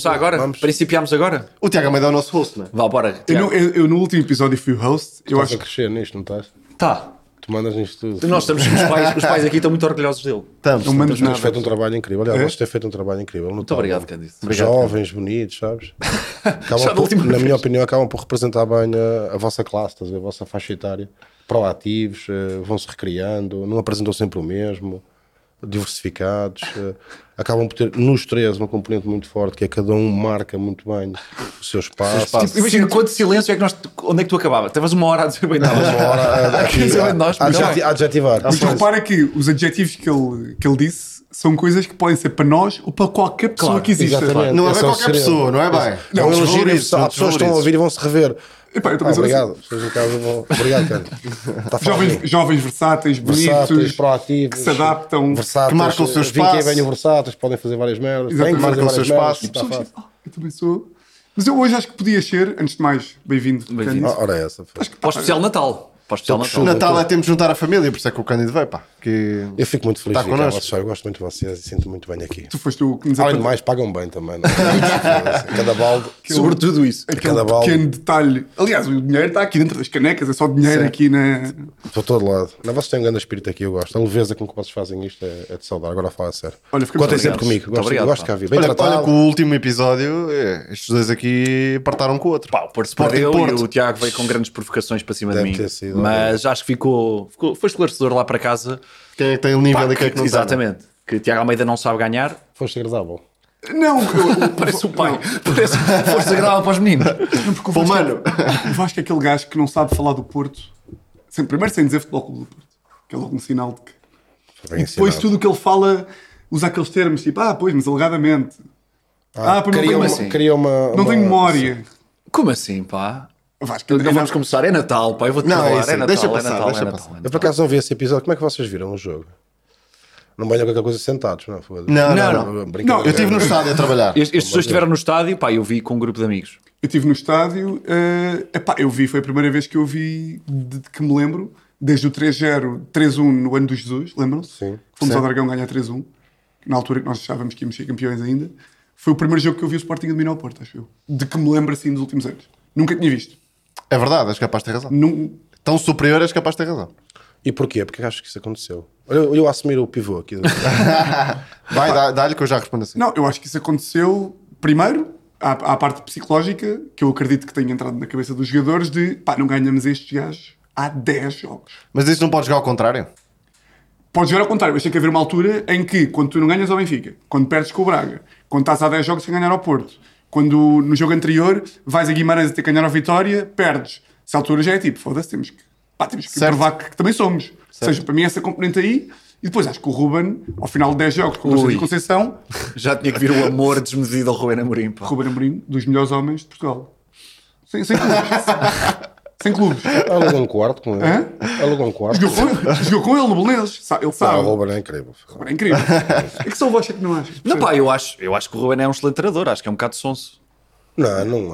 começar agora? Vamos. Principiamos agora? O Tiago Almeida é o nosso host, não é? Vá, bora. Eu no último episódio fui o host. Eu Estás acho a crescer nisto, não estás? Tá. Tu mandas nisto tudo. Nós estamos, os pais aqui estão muito orgulhosos dele. Estamos. não mando Tens nada. feito um trabalho incrível. Aliás, É? vocês têm feito um trabalho incrível. Muito obrigado, Cândido. Jovens, bonitos, sabes? Já da última na vez. minha opinião, acabam por representar bem a vossa classe, estás a ver? A vossa faixa etária. Proativos, vão-se recriando, não apresentam sempre o mesmo, diversificados. Acabam por ter, nos três, uma componente muito forte, que é cada um marca muito bem o seu espaço. Tipo, imagina quanto silêncio é que nós. Onde é que tu acabavas? Estavas uma hora a dizer bem nada. Uma hora aqui a adjetivar. Mas repara que os adjetivos que ele disse são coisas que podem ser para nós ou para qualquer pessoa Claro, que exista. exatamente. Não é Esse bem o qualquer segredo. pessoa, não é bem? Não, um elogio, desvalorizo, há pessoas que estão a ouvir e vão se rever. Epá, eu também sou Obrigado. Pessoas em casa vão. Obrigado, cara. Está jovens versáteis, versáteis, bonitos, proativos, que se adaptam. versáteis, que marcam o seu vêm que espaço. venham versáteis, podem fazer várias merdas, Exato, têm que fazer marcam o seu várias merdas, espaço. está Pessoas fácil. que, eu também sou. Mas eu hoje acho que podia ser, antes de mais, bem-vindo. Bem-vindo. Cândido. Ora, essa. Para o especial Natal. Para o especial Natal. Natal é tempo de juntar a família, por isso é que o Cândido veio, pá. Que... Eu fico muito feliz Está de vir cá, connosco. vocês, eu gosto muito de vocês e sinto muito bem aqui. Tu foste o que nos Além de apresentou mais, pagam bem também. Não é? Cada balde. Sobretudo isso. aquele cada balde. pequeno detalhe. Aliás, o dinheiro está aqui dentro das canecas, é só dinheiro aqui na. Estou todo lado. Não, vocês têm um grande espírito aqui, eu gosto. A leveza com que vocês fazem isto é de saudar. Agora fala a sério. Olha, ficamos Contem obrigados. sempre comigo. Muito obrigado, Gosto de cá vir. Bem Olha tratado. que o último episódio, estes dois aqui partaram com o outro. Pá, o Porto Sporting perdeu e Porto. o Tiago veio com grandes provocações para cima Deve de mim. ter sido, Mas acho que foi esclarecedor lá para casa. Quem é que tem o nível Pá, e quem é que não tem? exatamente. Que Tiago Almeida não sabe ganhar. Foste agradável. Não, Parece o pai. Parece força agradável para os meninos. não, porque o Pô, Vasco, mano. o Vasco é aquele gajo que não sabe falar do Porto. Primeiro sem dizer Futebol Clube do Porto. Que é logo um sinal de que. Foi bem E depois ensinado. tudo o que ele fala usa aqueles termos tipo, pois, mas alegadamente. Pois não Queria tenho, uma, assim? queria uma, não tenho memória. Como assim, pá? Vasco, Então vamos começar. É Natal, pá. Eu vou-te Não, é falar. isso. É Natal, Deixa é passar, Natal, deixa é Natal. passar. é Eu Natal. por acaso não vi esse episódio. Como é que vocês viram o jogo? Não venham com aquela coisa sentados, não? Foda-se. Não. Brincadeira. Não, Eu estive no estádio a trabalhar. Estes dois estiveram no estádio, pá. Eu vi com um grupo de amigos. Eu estive no estádio, eu vi, foi a primeira vez que eu vi, de que me lembro, desde o 3-0, 3-1 no ano do Jesus, lembram-se? Sim. Fomos Sim. ao Dragão ganhar 3-1, na altura que nós achávamos que íamos ser campeões ainda. Foi o primeiro jogo que eu vi o Sporting a dominar o Porto, acho eu. De que me lembro assim dos últimos anos. Nunca tinha visto. É verdade, és capaz de ter razão. Num, Tão superior, és capaz de ter razão. E porquê? Porque acho que isso aconteceu. Olha eu a assumir o pivô aqui. Vai, dá-lhe que eu já respondo assim. não, eu acho que isso aconteceu, primeiro, à parte psicológica, que eu acredito que tenha entrado na cabeça dos jogadores, de pá, não ganhamos estes gajos há 10 jogos. Mas isso não pode jogar ao contrário? Pode jogar ao contrário, mas tem que haver uma altura em que, quando tu não ganhas ao Benfica, quando perdes com o Braga, quando estás há 10 jogos sem ganhar ao Porto, quando no jogo anterior vais a Guimarães a ter que ganhar ao Vitória, perdes. Essa altura já é tipo, foda-se, temos que Certo. provar que também somos. Ou seja, para mim essa componente aí, e depois acho que o Ruben, ao final de 10 jogos, com o Conselho de Conceição, Já tinha que vir o amor desmedido ao Rubén Amorim, pá. Ruben Amorim, dos melhores homens de Portugal. Sem clubes. Sem clubes. Alugou um quarto com ele. Hã? Alugou um quarto. Jogou com ele no Belenenses. Ele Ah, sabe. o Ruben é incrível. É incrível. É que só o Vasco é que não acha. Não, pá, eu acho que o Rubén é um excelente treinador. Acho que é um bocado sonso. Não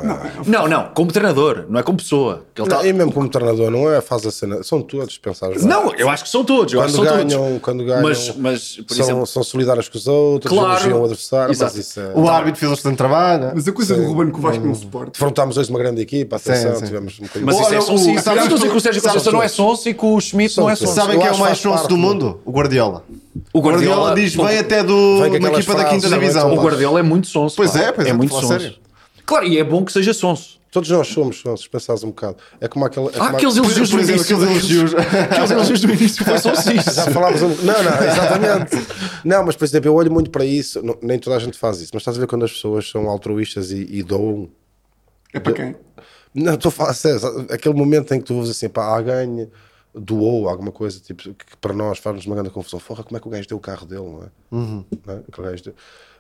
é. Não, como treinador, não é como pessoa. Que ele Não, tá- e mesmo como treinador, não é? Faz a cena. São todos, pensares. Não, eu acho que são todos. Eu acho que são Quando todos. ganham, Mas por são, exemplo, são solidários com os outros, Claro. elogiam o adversário. Exato. Mas isso é... O árbitro fez o excelente trabalho. Mas a coisa do Ruben que o Vasco não suporta. Defrontámos hoje uma grande equipa, atenção, Sim. tivemos um bocadinho... mas isso Olha, é sonso. sabes Sabes que que o Sérgio Conceição não é sonso e que o Schmidt não é São sonso. Sabem Eu quem é o acho mais que faz sonso parte do mundo? O Guardiola. O Guardiola diz pô, bem até de Vem com uma aquelas equipa da frases, quinta não é? divisão. O pá. Guardiola é muito sonso. Pois pá. é, pois é, muito estou a falar sério. Claro, e é bom que seja sonso. Todos nós somos, se pensares um bocado. É como aquele... Aqueles elogios do Por exemplo, início. aqueles elogios. Aqueles elogios do início foi sonso isso. Já falámos... Não, exatamente. Não, mas, por exemplo, eu olho muito para isso. Nem toda a gente faz isso. Mas estás a ver quando as pessoas são altruístas e doam... É para quem? Não, estou a falar sério. Aquele momento em que tu ouves assim, pá, alguém doou alguma coisa, tipo, que para nós faz-nos uma grande confusão. Porra, como é que o gajo deu o carro dele, não é? Não é? Aquele gajo deu...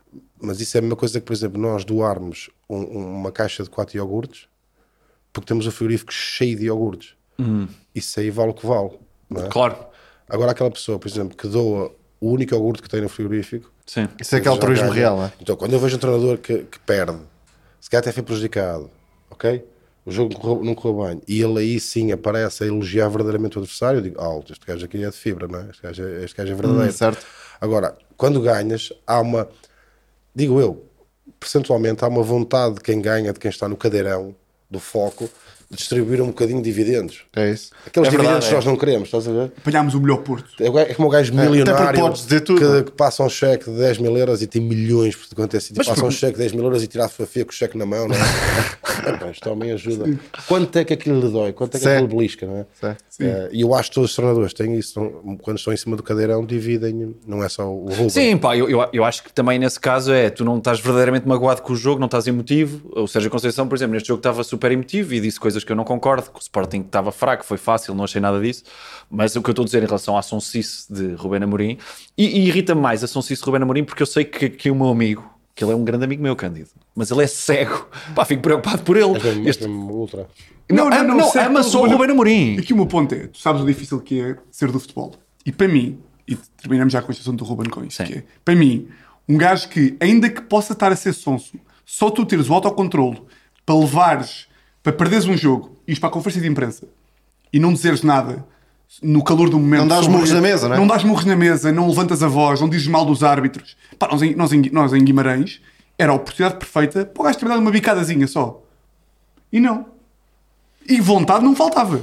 Mas isso é a mesma coisa que, por exemplo, nós doarmos uma caixa de 4 iogurtes porque temos o frigorífico cheio de iogurtes. Isso aí vale o que vale, não é? Claro. Agora aquela pessoa, por exemplo, que doa o único iogurte que tem no frigorífico... Sim. Isso é que é altruísmo real, não é? Então, quando eu vejo um treinador que perde, se calhar até foi prejudicado, ok? O jogo não correu bem, e ele aí sim aparece a elogiar verdadeiramente o adversário, eu digo, alto, este gajo aqui é de fibra, não é? Este gajo é verdadeiro. Certo. Agora, quando ganhas, há uma... Digo eu, percentualmente há uma vontade de quem ganha, de quem está no cadeirão do foco, de distribuir um bocadinho de dividendos. É isso. Aqueles É verdade, dividendos que nós não queremos, estás a ver? Apanhámos o melhor Porto. É como o gajo Até milionário porque podes dizer tudo. que passa um cheque de 10 mil euros e tem milhões por quanto é assim. Passa um cheque de 10 mil euros e tira a fotografia com o cheque na mão, não é? Epá, isto também ajuda. Quanto é que aquilo lhe dói? Quanto é que Sim. aquilo belisca, não é? Sim. E eu acho que todos os treinadores têm isso. Quando estão em cima do cadeirão, dividem, não é só o Ruben. Sim, pá, eu acho que também nesse caso tu não estás verdadeiramente magoado com o jogo, não estás emotivo. O Sérgio Conceição, por exemplo, neste jogo estava super emotivo e disse coisas que eu não concordo, que o Sporting estava fraco, foi fácil, não achei nada disso. Mas o que eu estou a dizer em relação à sonsice de Ruben Amorim, e irrita-me mais a sonsice de Ruben Amorim porque eu sei que o meu amigo, que ele é um grande amigo meu, Cândido, mas ele é cego, pá, fico preocupado por ele. Ultra. Não, sei ama que só o Ruben Amorim. Aqui o meu ponto é, tu sabes o difícil que é ser do futebol. E para mim, e terminamos já com a questão do Ruben com isto, Sim. que é, para mim, um gajo que, ainda que possa estar a ser sonso, só tu teres o autocontrole para levares, para perderes um jogo, ires para a conferência de imprensa e não dizeres nada no calor do momento. Não dás murros na mesa, não é? Não dás murros na mesa, não levantas a voz, não dizes mal dos árbitros. Pá, nós em Guimarães, era a oportunidade perfeita para o gajo ter dado uma bicadazinha só. E não. E vontade não faltava.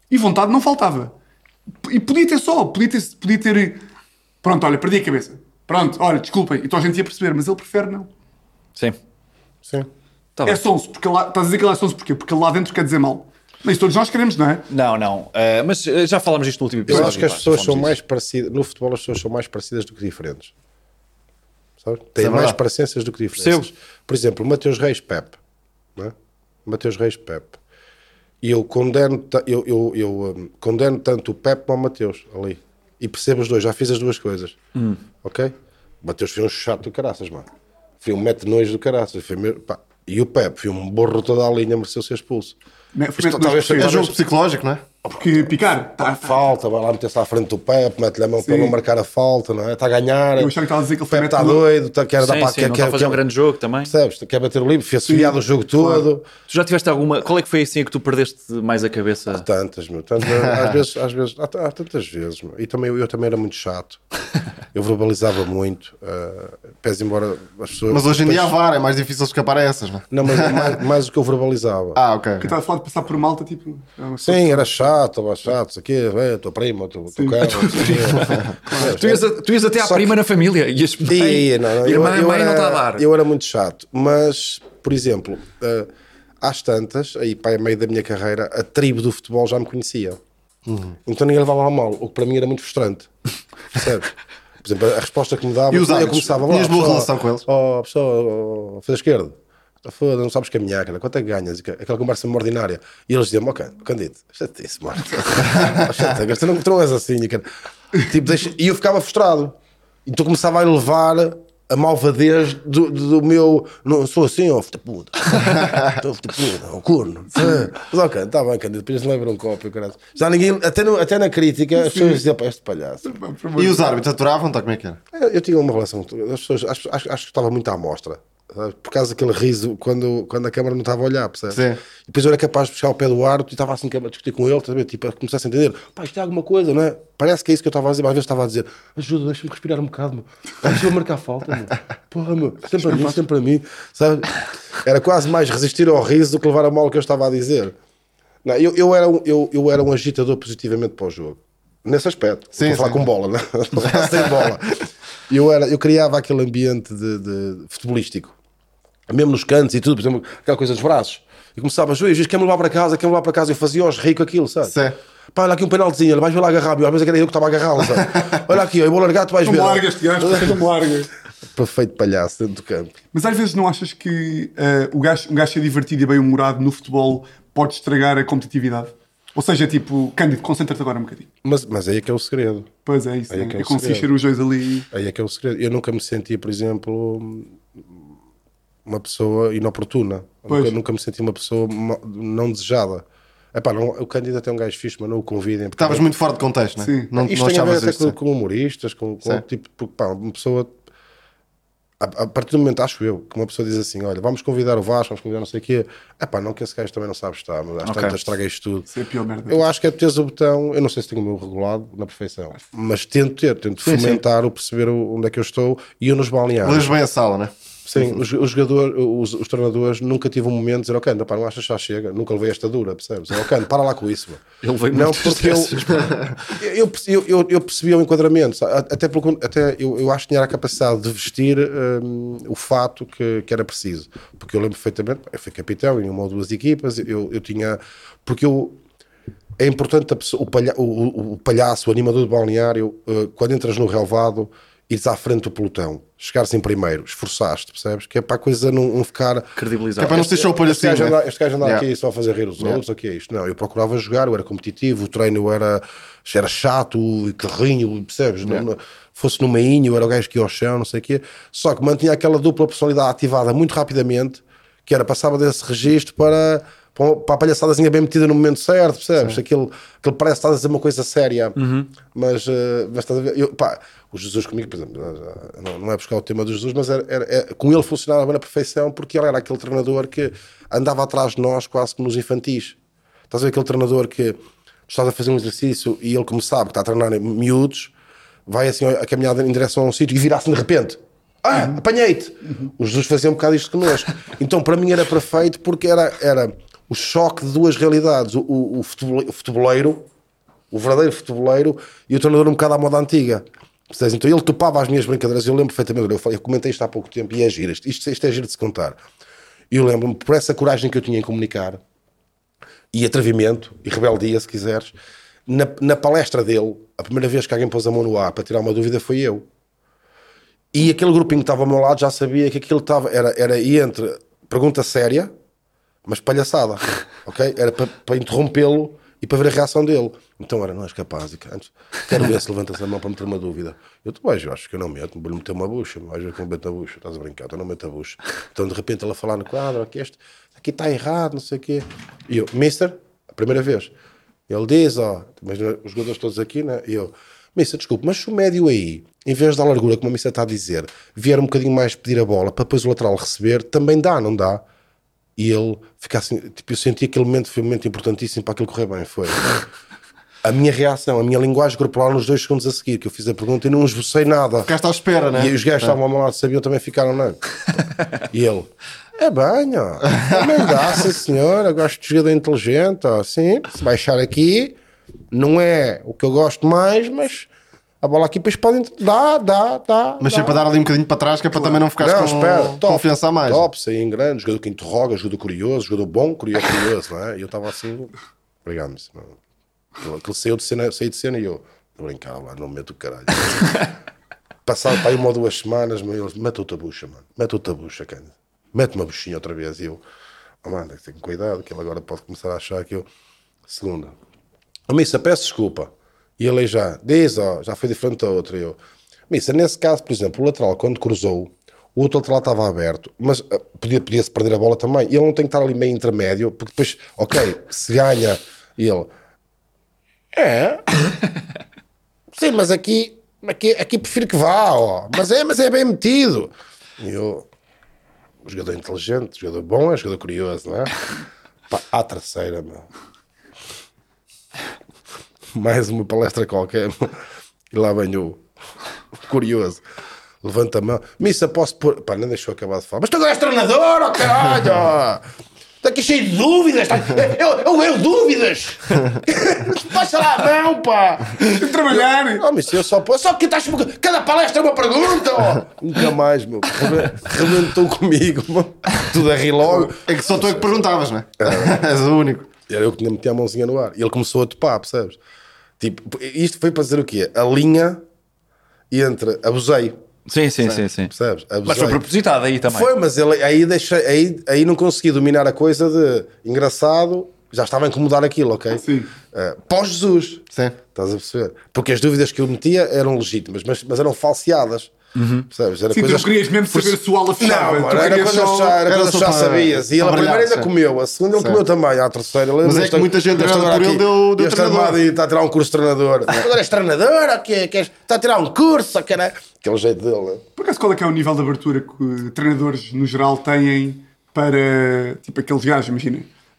E podia ter... Pronto, olha, perdi a cabeça. Pronto, olha, desculpem. Então a gente ia perceber, mas ele prefere não. Sim. Sim. Tá É bem. sonso, porque lá, estás a dizer que ele é sonso porquê? Porque lá dentro quer dizer mal. Mas todos nós queremos, não é? Não. Mas já falámos disto no último episódio. Eu acho que as pá, pessoas já são falámos mais disto. parecidas. No futebol, as pessoas são mais parecidas do que diferentes. Sabe? Têm é mais verdade. parecências do que diferenças. Por exemplo, Mateus Reis Pepe. Não é? Mateus Reis Pepe. E eu condeno, condeno tanto o Pepe como o Mateus ali. E percebo os dois. Já fiz as duas coisas. Ok? O Mateus foi um chato do caraças, mano. Foi um mete nojo do caraças. Pá. E o Pepe foi um borro toda a linha, mereceu ser expulso. Talvez É jogo psicológico, não é? Porque picar. Falta, vai lá meter-se à frente do Pepe, mete-lhe a mão para Sim. não marcar a falta, não é? Está a ganhar. Eu achava que estava a dizer que O ele foi Pepe está mete- doido, quer dar Sim, para sim, não está a fazer um grande jogo também. Percebes? Quer bater o livre, fez-se viado o jogo todo. Tu já tiveste alguma... Qual é que foi assim a que tu perdeste mais a cabeça? Tantas, meu. Às vezes, há tantas vezes, meu. E também, eu também era muito chato. Eu verbalizava muito. Pese embora as pessoas. Mas hoje em dia há depois- VAR, é mais difícil escapar a essas, não é? Não, mas mais do que eu verbalizava. Ah, ok. Que estava a falar de passar por malta, tipo... Sim, era chato, isso aqui, tua prima, teu cão, Tu ias até à Só prima na família. Ias bem. Irmã, mãe não está a dar. Eu era muito chato, mas, por exemplo, às tantas, aí para meio da minha carreira, a tribo do futebol já me conhecia. Então ninguém levava a mal, o que para mim era muito frustrante. Percebes? Por exemplo, a resposta que me dava, E os eu hábitos? começava Tinhas boa pessoa, relação com eles? Pessoa, fez esquerda. Foda, não sabes caminhar, cara. Quanto é que ganhas? Aquela conversa ordinária. E eles diziam-me, ok, Candido, chate-se, mano. Tu não és assim, cara. Tipo, e eu ficava frustrado. Então começava a elevar a malvadez do meu. Não sou assim, ó, puta. Estou puta, ó, corno. Mas ok, está bem, Candido, depois me lembram um copo, caralho. Já ninguém, até na crítica, as pessoas diziam, pá, este palhaço. E os árbitros aturavam-te, como é que era? Eu tinha uma relação, as pessoas, acho que estava muito à amostra. Sabe? Por causa daquele riso quando a câmara não estava a olhar, percebes? Sim. E depois eu era capaz de puxar o pé do árbitro e estava assim a discutir com ele, sabe? Tipo, a começar a entender, pá, isto é alguma coisa, não é? Parece que é isso que eu estava a dizer, mas às vezes estava a dizer, ajuda, deixa-me respirar um bocado, meu. Deixa-me marcar falta, meu. Porra, meu, sempre para mim, sabe? Era quase mais resistir ao riso do que levar a mal o que eu estava a dizer. Não, eu era um agitador positivamente para o jogo. Nesse aspecto. Sim, Estou a falar sim. com bola, não é? Sem bola. Eu criava aquele ambiente de futebolístico. Mesmo nos cantos e tudo, por exemplo, aquela coisa dos braços. E começava a jogar, quer-me levar para casa, eu fazia-os rir com aquilo, sabe? Sim. Pá, olha aqui um penaltizinho, ele vais ver lá agarrar, às vezes era eu que estava a agarrá-lo, sabe? Olha aqui, eu vou largar, tu vais Não ver. me largas, este gajo, não me largas. Perfeito palhaço dentro do campo. Mas às vezes não achas que um gajo ser divertido e bem-humorado no futebol pode estragar a competitividade? Ou seja, tipo, Cândido, concentra-te agora um bocadinho. Mas aí é que é o segredo. Pois é isso, Aí é né? que é o Eu consegui segredo. encher os dois ali. Aí é que é o segredo. Eu nunca me senti, por exemplo, uma pessoa inoportuna. Pois. Nunca me senti uma pessoa não desejada. Epá, não, o Cândido até é um gajo fixe, mas não o convidem. porque- Estavas muito fora de contexto, não é? Sim. Não, Isto não tem a ver achavas até isto. com humoristas, com Sim. tipo, porque pá, uma pessoa, a partir do momento, acho eu, que uma pessoa diz assim: olha, vamos convidar o Vasco, vamos convidar não sei o quê, é pá, não que esse gajo também não sabe estar, mas às Ok. tantas estraguei isto tudo. Isso é a pior merda. Eu acho que é teres o botão, eu não sei se tenho o meu regulado na perfeição, mas tento Sim, fomentar o perceber onde é que eu estou e eu nos balneários. Lês bem a sala, não é? Sim, os treinadores nunca tive um momento de dizer, ok, pá, não achas que já chega? Nunca levei esta dura, percebes? Ok, para lá com isso. Ele veio Não, muitas porque dessas. eu percebia o enquadramento. Até eu acho que tinha a capacidade de vestir o fato que era preciso. Porque eu lembro perfeitamente, eu fui capitão em uma ou duas equipas, eu tinha... Porque é importante o palhaço, o animador de balneário, quando entras no relvado, ires à frente do pelotão, chegares em primeiro, esforçaste, percebes? Que é para a coisa não ficar... Credibilizado. É para não se deixar o palhacinho, Este gajo andava Yeah. aqui só a fazer rir os outros, o que é isto? Não, eu procurava jogar, eu era competitivo, o treino era chato, carrinho, percebes? Fosse no meinho, eu era o gajo que ia ao chão, não sei o quê. Só que mantinha aquela dupla personalidade ativada muito rapidamente, que era, passava desse registro para a palhaçadazinha bem metida no momento certo, percebes? Aquele parece que estás a dizer uma coisa séria, mas estás a ver... O Jesus comigo, por exemplo, não é buscar o tema do Jesus, mas com ele funcionava na perfeição, porque ele era aquele treinador que andava atrás de nós quase como nos infantis. Estás a ver aquele treinador que tu estás a fazer um exercício e ele, como sabe que está a treinar em miúdos, vai assim a caminhar em direção a um sítio e vira-se de repente. Apanhei-te! O Jesus fazia um bocado isto connosco. Então para mim era perfeito, porque era o choque de duas realidades. O futeboleiro, o verdadeiro futeboleiro, e o treinador um bocado à moda antiga. Então ele topava as minhas brincadeiras. Eu lembro perfeitamente, eu comentei isto há pouco tempo e é giro, isto é giro de se contar. E eu lembro-me, por essa coragem que eu tinha em comunicar, e atrevimento, e rebeldia, se quiseres, na palestra dele, a primeira vez que alguém pôs a mão no ar para tirar uma dúvida foi eu. E aquele grupinho que estava ao meu lado já sabia que aquilo estava, era entre pergunta séria, mas palhaçada, ok? Era para interrompê-lo e para ver a reação dele. Então não és capaz, quero ver se levantas a mão para meter uma dúvida. Eu acho que eu não meto, vou-lhe meter uma bucha, vais ver que eu meto a bucha, estás a brincar, eu não meto a bucha. Então de repente ele a falar no quadro, aqui está errado, não sei o quê. E eu, mister, a primeira vez, ele diz, mas os jogadores todos aqui, né? E eu, mister, desculpe, mas se o médio aí, em vez da largura, como a mister está a dizer, vier um bocadinho mais pedir a bola para depois o lateral receber, também dá, não dá? E ele fica assim, tipo, eu senti que aquele momento foi um momento importantíssimo para aquilo correr bem, foi. A minha reação, a minha linguagem corporal nos 2 segundos a seguir, que eu fiz a pergunta e não esbocei nada. Ficaste à espera, né? E os gajos estavam ao meu lado, sabiam, também ficaram, não. E ele, é bem, também dá, sim senhor, eu gosto de jogador inteligente, sim, se baixar aqui, não é o que eu gosto mais, mas a bola aqui depois pode... Dá. Mas sempre para dar ali um bocadinho para trás, que é para também não ficares com confiança a mais. Top, saí em grande, jogador que interroga, jogador curioso, jogador bom, curioso, não é? E eu estava assim, obrigado, aquele saí de cena e eu brincava lá, não meto o caralho. Passado para aí 1 ou 2 semanas, eles, mete outra bucha, mano, cara. Mete uma buchinha outra vez. E eu, mano, tem que cuidado, que ele agora pode começar a achar que eu... Segunda. Missa, peço desculpa. E ele já foi diferente da outra. E eu, Missa, nesse caso, por exemplo, o lateral, quando cruzou, o outro lateral estava aberto, mas podia-se perder a bola também. E ele não tem que estar ali meio intermédio, porque depois, ok, se ganha, e ele, sim, mas aqui prefiro que vá, mas é bem metido. E eu, jogador inteligente, jogador bom, jogador curioso, não é? À terceira, meu. Mais uma palestra qualquer, e lá vem o curioso, levanta a mão, Missa, posso pôr, nem deixou acabar de falar, mas tu és treinador, caralho, está aqui cheio de dúvidas, eu dúvidas, baixa lá a mão, Trabalhar. Mas eu só que estás, cada palestra é uma pergunta, nunca mais, meu, rebentou comigo, tudo a rir logo. É que só tu é que perguntavas, não é? És o único. Era eu que tinha metido a mãozinha no ar. E ele começou a topar, percebes? Tipo, isto foi para dizer o quê? A linha entre... Abusei. Sim. Percebes? Abusei. Mas foi propositado aí também. Foi, mas ele, aí não consegui dominar a coisa de... Engraçado, já estava a incomodar aquilo, ok? Sim. Pós-Jesus. Sim. Estás a perceber? Porque as dúvidas que eu metia eram legítimas, mas eram falseadas. Percebes? Era Sim, coisas... tu não querias mesmo saber se o aula fechava. Não, mano, era quando já sabias. E ele a primeira ainda comeu, a segunda ele comeu também, a terceira. Mas é que muita gente agora por ele deu treinador. E está a tirar um curso de treinador. Agora és treinador, está a tirar um curso, aquele jeito dele, né? Por acaso, qual é que é o nível de abertura que treinadores no geral têm para, tipo, aqueles gajos, imagina,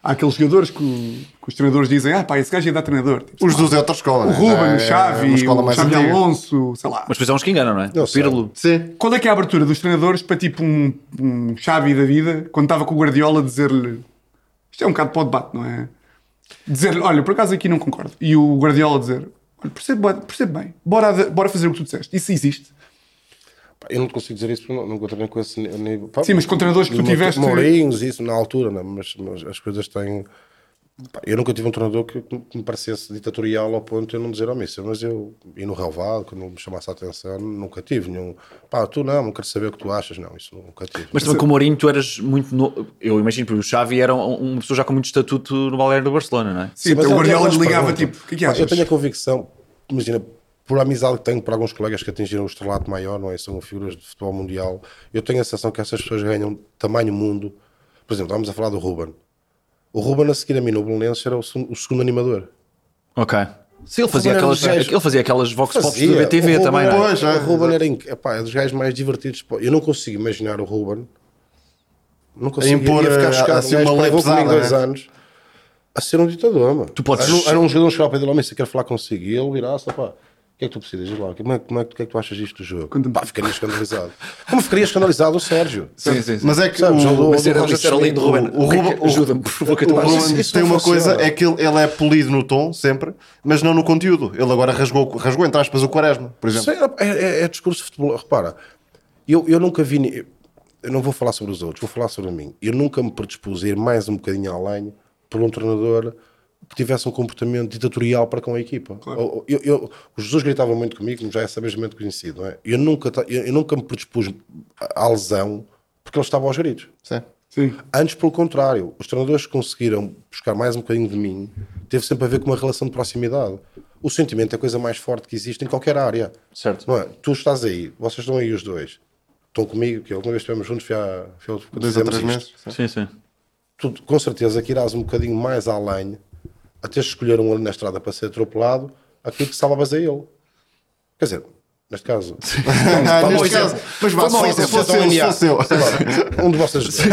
há aqueles jogadores que os treinadores dizem, pá, esse gajo ia dar treinador. Tipo, Os dos é outra escola. o né? Ruben, Já o Xavi, uma escola o mais Xabi antiga. Alonso, sei lá. Mas depois há uns que enganam, não é? Eu O sei. Pirlo. Sim. Qual é que é a abertura dos treinadores para tipo um Xavi da vida, quando estava com o Guardiola, dizer-lhe, isto é um bocado para o debate, não é? Dizer-lhe, olha, por acaso aqui não concordo. E o Guardiola dizer, olha, percebo bem, bora fazer o que tu disseste. Isso existe. Pá, eu não te consigo dizer isso porque não treinei com esse nível. Pá, Sim, mas com treinadores que tu tiveste- Mourinhos, isso na altura, né? mas as coisas têm. Pá, eu nunca tive um treinador que me parecesse ditatorial ao ponto de eu não dizer ao míster, mas eu, e no relevado, quando me chamasse a atenção, nunca tive nenhum. Pá, tu não quero saber o que tu achas, não, isso nunca tive. Mas também com o Mourinho tu eras muito eu imagino que o Xavi era uma pessoa já com muito estatuto no Balneário do Barcelona, não é? Sim, mas o ele Guardiola tem lhe ligava umas tipo, perguntas. o que é que Pá, achas? eu tenho a convicção, imagina, por amizade que tenho por alguns colegas que atingiram o estrelato maior, não é? São figuras de futebol mundial, eu tenho a sensação que essas pessoas ganham tamanho mundo. Por exemplo, estávamos a falar do Ruben. O Ruben a seguir a mim no Belenenses era o segundo animador. Ok. Se ele fazia Ruben era aquelas, dos gajos- ele fazia aquelas vox pops Fazia. do BTV O Ruben também, era, não é? Pois, é. o Ruben era é dos gajos mais divertidos. Eu não consigo imaginar o Ruben. Não consigo. impor, ia ficar chocado. assim, Um gajo uma que lei levou comigo pesada, 2 né? anos a ser um ditador, mano. Tu podes- Era um jogador, um chegava para ele, homem, se quer falar consigo. E ele virasse, pá, o que é que tu precisas? Diz lá, o que é que tu achas disto do jogo? Conta-me. Pá, ficaria escandalizado. Como ficaria escandalizado o Sérgio? Sim, sim, sim. Mas é que Sabes, o, mas era- Isso era lindo, Ruben. o Ruben, Ajuda-me, por favor, que eu o estou a Ruben achar. isso tem não uma funciona. coisa, é que ele é polido no tom, sempre, mas não no conteúdo. Ele agora rasgou entre aspas, o Quaresma, por exemplo. Isso é discurso de futebol. Repara, eu nunca vi. Eu não vou falar sobre os outros, vou falar sobre mim. Eu nunca me predispus a ir mais um bocadinho além por um treinador que tivesse um comportamento ditatorial para com a equipa. O Jesus gritava muito comigo, já é sabejamente conhecido, não é? Eu nunca me predispus à lesão porque ele estava aos gritos. Sim. Sim. Antes, pelo contrário, os treinadores que conseguiram buscar mais um bocadinho de mim teve sempre a ver com uma relação de proximidade. O sentimento é a coisa mais forte que existe em qualquer área. Certo. Não é? Tu estás aí, vocês estão aí os dois, estão comigo, que a última vez que estivemos juntos foi 2 ou 3 meses. Sim, sim. Tu com certeza que irás um bocadinho mais além a teres de escolher um ali na estrada para ser atropelado, aquilo que salvavas a ele. Quer dizer, neste caso, Neste caso, mas vá, se fosse eu. sei lá, um de vocês dois.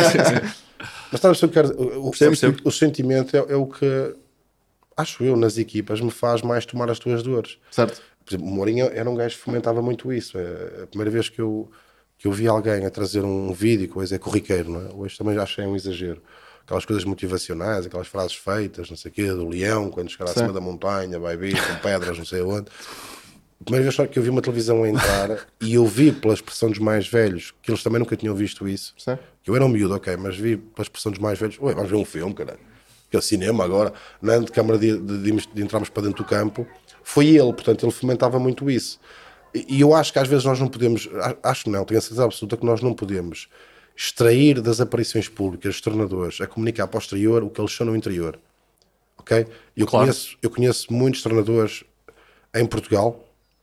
Mas estás a perceber, Percebo. o sentimento é o que, acho eu, nas equipas me faz mais tomar as tuas dores. Certo. Por exemplo, o Mourinho era um gajo que fomentava muito isso. A primeira vez que eu vi alguém a trazer um vídeo, coisa é corriqueiro, não é? Hoje também já achei um exagero. Aquelas coisas motivacionais, aquelas frases feitas, não sei o quê, do leão, quando chegar acima da montanha, vai vir com pedras, não sei onde. A primeira vez que eu vi uma televisão a entrar e eu vi pela expressão dos mais velhos, que eles também nunca tinham visto isso. Sim. Eu era um miúdo, ok, mas vi pela expressão dos mais velhos, ué, vamos ver um filme, caralho. Que é o cinema agora, não de câmara de entrarmos para dentro do campo. Foi ele, portanto, ele fomentava muito isso. E eu acho que às vezes nós não podemos, acho não, tenho a certeza absoluta que nós não podemos extrair das aparições públicas dos treinadores a comunicar para o exterior o que eles são no interior. Ok? Claro. Eu conheço muitos treinadores em Portugal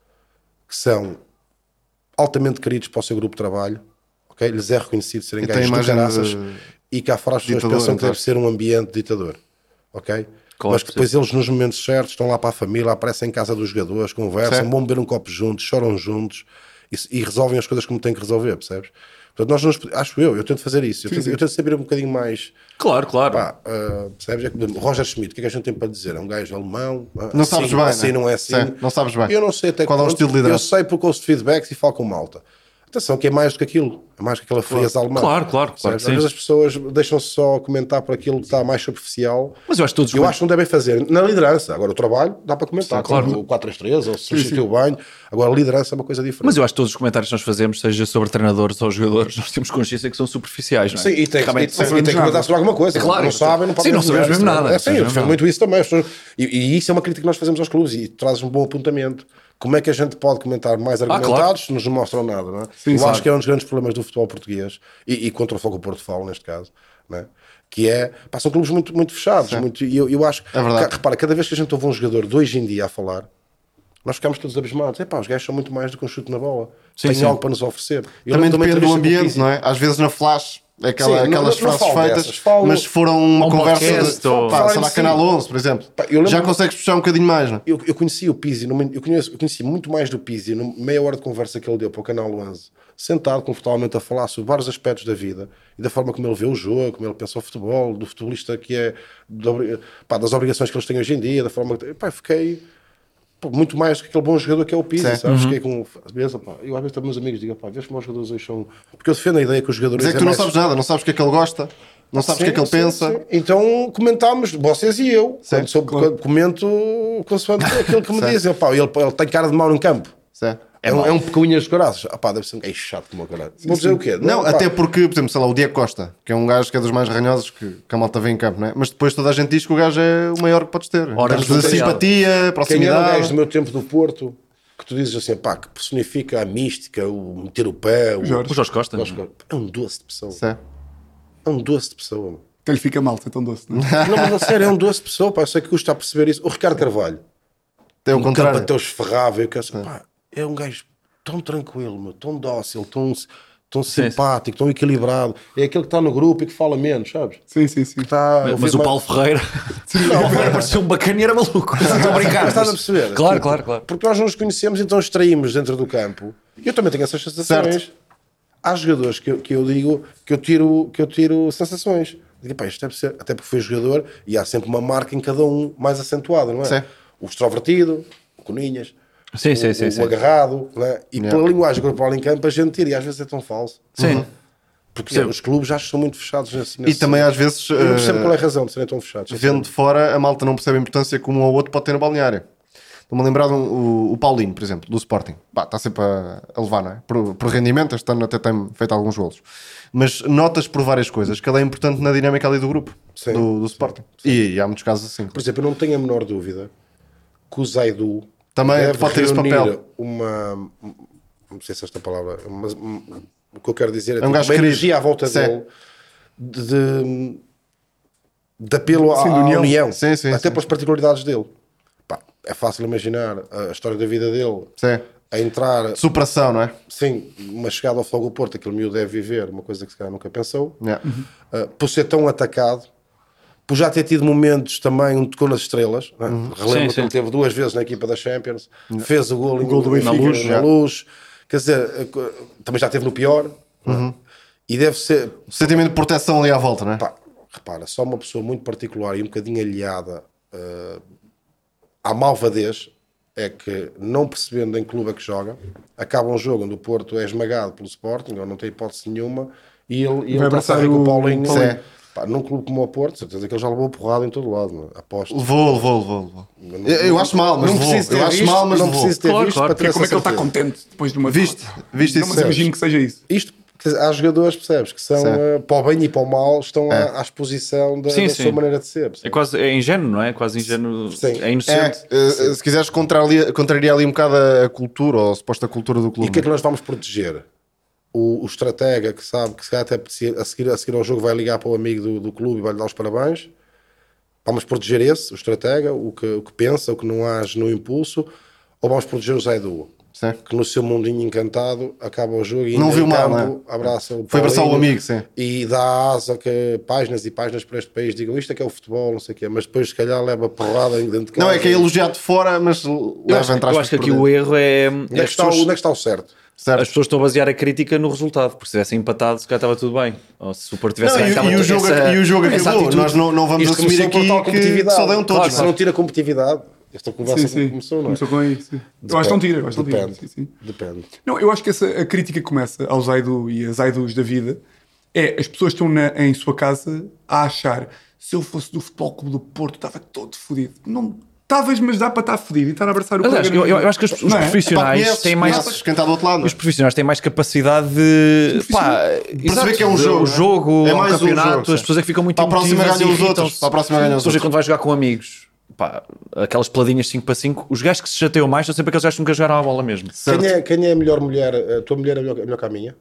que são altamente queridos para o seu grupo de trabalho, ok? Lhes é reconhecido serem E tem gajos de imagem caraças de e cá fora as pessoas ditador, pensam que deve então. ser um ambiente ditador, ok? Claro Mas que que depois eles nos momentos certos estão lá para a família, aparecem em casa dos jogadores, conversam, Sim. vão beber um copo juntos, choram juntos e resolvem as coisas como têm que resolver, percebes? Portanto, nós não nos, acho eu tento fazer isso, eu tento saber um bocadinho mais. Claro, claro. Pá, percebes? É que, por exemplo, Roger Schmidt, o que é que a gente tem para dizer? É um gajo alemão, Não assim, sabes bem, assim né? não é assim. Sim, não sabes bem. Eu não sei até Qual é o ponto. estilo de liderança? Eu sei porque ouço feedbacks e falo com malta. Atenção, que é mais do que aquilo, é mais que aquela frieza alemã. Claro, claro, claro Percebes? que Às sim. vezes as pessoas deixam-se só comentar por aquilo que está mais superficial. Mas eu acho que todos... Eu acho que não devem fazer na liderança. Agora, o trabalho dá para comentar, Sim, claro. como o 4-3-3 ou se substituir o banho. Agora, a liderança é uma coisa diferente. Mas eu acho que todos os comentários que nós fazemos, seja sobre treinadores ou jogadores, nós temos consciência que são superficiais, não é? Sim, e tem Realmente, que comentar sobre alguma coisa. Claro. Não sabem, não podem Sim, não dizer, sabemos mesmo nada. É, sim, eu Não sabemos defendo nada. muito isso também. As pessoas- E isso é uma crítica que nós fazemos aos clubes e trazes um bom apontamento. Como é que a gente pode comentar mais argumentados se nos não mostram nada, não é? Eu claro. acho que é um dos grandes problemas do futebol português e contra o Foco Porto falo neste caso, não é? Que é, pá, são clubes muito, muito fechados. Muito, e eu acho É verdade. repara, cada vez que a gente ouve um jogador de hoje em dia a falar, Nós ficámos todos abismados. Os gajos são muito mais do que um chute na bola. Sim, Têm sim. algo para nos oferecer. Também depende do ambiente, não é? Às vezes na flash, aquelas frases falo feitas, dessas, falo- mas se for uma um conversa podcast, de, ou- sei lá, sim. Canal 11, por exemplo, eu lembro- já consegues puxar um bocadinho mais, não é? Eu conheci o Pizzi, eu conheci muito mais do Pizzi, meia hora de conversa que ele deu para o Canal 11, sentado confortavelmente a falar sobre vários aspectos da vida e da forma como ele vê o jogo, como ele pensa o futebol, do futebolista que é, das obrigações que eles têm hoje em dia, da forma que... fiquei muito mais do que aquele bom jogador que é o Pizzi, Sim. sabes? Fiquei com... Beleza, eu às vezes também meus amigos digo, vês como os jogadores hoje são... Porque eu defendo a ideia que os jogadores... Mas é que tu não sabes nada, não sabes o que é que ele gosta, não sabes o que é que ele pensa. Sim. Então comentámos, vocês e eu, Sim, quando comento consoante aquilo que me Sim. dizem. Ele tem cara de mau no campo. Sim. É um pecuinhas de coraças. Deve ser um gajo chato como o caralho. Vou dizer o quê? Não, até porque, por exemplo, sei lá, o Diego Costa, que é um gajo que é dos mais ranhosos que a malta vê em campo, não é? Mas depois toda a gente diz que o gajo é o maior que podes ter. Ora, Em termos de resultado. simpatia, Quem era o proximidade. gajo do meu tempo do Porto, que tu dizes assim, que personifica a mística, o meter o pé, O Jorge Costa. é um doce de pessoa. Sim. É um doce de pessoa. Mano. Até lhe fica mal, é tão doce, não é? Não, mas a sério, é um doce de pessoa. Eu sei que custa a perceber isso. O Ricardo Carvalho. É o contrário. Até os ferrava. É um gajo tão tranquilo, meu, tão dócil, tão simpático, tão equilibrado. É aquele que está no grupo e que fala menos, sabes? Sim, sim, sim. Mas o Paulo Ferreira parecia um bacana e era maluco. Estou a brincar. Mas estás a perceber? Claro, Tipo, claro. Porque nós não nos conhecemos, então extraímos dentro do campo. E eu também tenho essas sensações. Certo. Há jogadores que eu digo que eu tiro sensações. Digo, isto deve ser, até porque foi jogador e há sempre uma marca em cada um mais acentuada, não é? Sim. O extrovertido, o Coninhas, Sim. o agarrado, não é? E Yeah. pela linguagem corporal em campo a gente tira, e às vezes é tão falso. Sim. Porque os clubes já são muito fechados nesse E também às vezes, Eu não percebo qual é a razão de serem tão fechados. vendo de fora, a malta não percebe a importância que um ou outro pode ter no balneário. Estou-me a lembrar o Paulinho, por exemplo, do Sporting. Está sempre a levar, não é? Por rendimento, este ano até tem feito alguns golos. Mas notas por várias coisas que ele é importante na dinâmica ali do grupo, Sim. do Sporting. E há muitos casos assim. Por exemplo, eu não tenho a menor dúvida que o Zaidu Também deve pode ter esse reunir papel. não sei se esta palavra, mas o que eu quero dizer é, um tipo, gajo uma querido. energia à volta Sim. dele de apelo à união, Sim, até sim. pelas particularidades dele. É fácil imaginar a história da vida dele Sim. a entrar, Superação, não é? sim, uma chegada ao Fogo do Porto, aquele miúdo deve viver, uma coisa que se calhar nunca pensou. Yeah. Por ser tão atacado, por já ter tido momentos também onde tocou nas estrelas, não é? Relembro Sim, que ele sim. teve 2 vezes na equipa da Champions, fez o gol do Benfica, na Luz, quer dizer, também já esteve no pior, não é? E deve ser, O sentimento de proteção ali à volta, não é? repara, só uma pessoa muito particular e um bocadinho aliada à malvadez é que, não percebendo em que clube é que joga, acaba um jogo onde o Porto é esmagado pelo Sporting, ou não tem hipótese nenhuma, e ele está a abraçar rir com o o Paulinho. Sim. Num clube como o Porto, certeza que ele já levou porrada em todo lado, não é? Aposto. Levou. Eu acho mal, mas Não levou. preciso ter Eu acho visto, mal, mas não levou. preciso ter Claro, visto claro. para ter Como é que ele essa está certeza. contente depois de uma Viste derrota? isso, Não, mas imagino que seja isso. Isto, quer dizer, há jogadores, percebes, que são Sim. para o bem e para o mal, estão à exposição da Sim, sua sim. maneira de ser. É quase ingênuo, não é? Quase ingênuo. Sim. É inocente. Se quiseres contrariar ali um bocado a cultura ou a suposta cultura do E clube. o que é que nós vamos proteger? O estratega que sabe que se calhar até a seguir ao jogo vai ligar para o amigo do clube e vai lhe dar os parabéns. Vamos proteger esse, o estratega, o que pensa, o que não age no impulso, ou vamos proteger o Zaidu, Sim. que no seu mundinho encantado acaba o jogo e Não ainda viu em mal, campo, não é? abraça o Foi abraçar o Paulinho amigo, sim. e dá asa que páginas e páginas para este país digam isto é que é o futebol, não sei o quê, mas depois se calhar leva porrada dentro de casa. Não, é que é elogiado de fora, mas Eu leva acho, entre eu aspas acho que por aqui dentro. o erro é. Onde é que está o certo? Certo. As pessoas estão a basear a crítica no resultado, porque se tivessem empatado, se calhar estava tudo bem. Ou se o Porto tivesse Não, ganho, e o jogo essa acabou. atitude. Nós não vamos Isto assumir começou por tal aqui que competitividade. só dão todos. Claro, se não tira competitividade, esta conversa Sim, sim. começou, não é? Começou com isso. Sim. Eu acho que não tira. Eu acho que não tira. Depende. Sim, sim. Depende. Não, eu acho que a crítica que começa ao Zaidu e a Zaidus da vida é as pessoas estão em sua casa a achar se eu fosse do Futebol Clube do Porto estava todo fodido. Não estavas, mas dá para estar fodido e estar a abraçar o Aliás, colega. eu acho que os Não é? profissionais têm mais. Quem está do outro lado. Os profissionais têm mais capacidade de Perceber que é um jogo. O jogo, É um mais um campeonato, jogo, as sim. pessoas é que ficam muito Para a próxima emotivas ganham e os outros. irritam-se. Para a próxima ganham os Ou seja, outros. quando vais jogar com amigos, pá, aquelas peladinhas 5-5, os gajos que se chateiam mais são sempre aqueles gajos que nunca jogaram a bola mesmo. Certo. Quem é a melhor mulher? A tua mulher é melhor que a minha?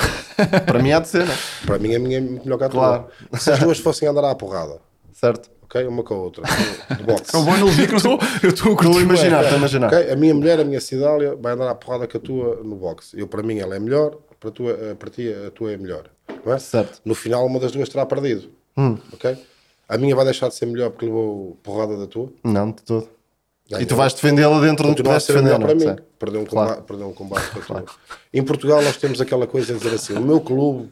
Para mim há de ser, não é? Para mim é melhor que a tua. Claro. Se as duas fossem andar à porrada, Certo. ok? Uma com a outra, de boxe. É uma boa analogia que não sei. Eu estou Estou a imaginar, estou a imaginar. Ok? A minha mulher, a minha Cidália, vai andar à porrada com a tua no boxe. Para mim ela é melhor, para ti a tua é melhor. Não é? Certo. No final uma das duas terá perdido. Ok? A minha vai deixar de ser melhor porque levou porrada da tua. Não, de todo. Ganhou. E tu vais defendê-la dentro do que Continua a puderes ser defender, melhor para não é? mim. Perdeu um combate para a tua. Em Portugal nós temos aquela coisa de dizer assim, o meu clube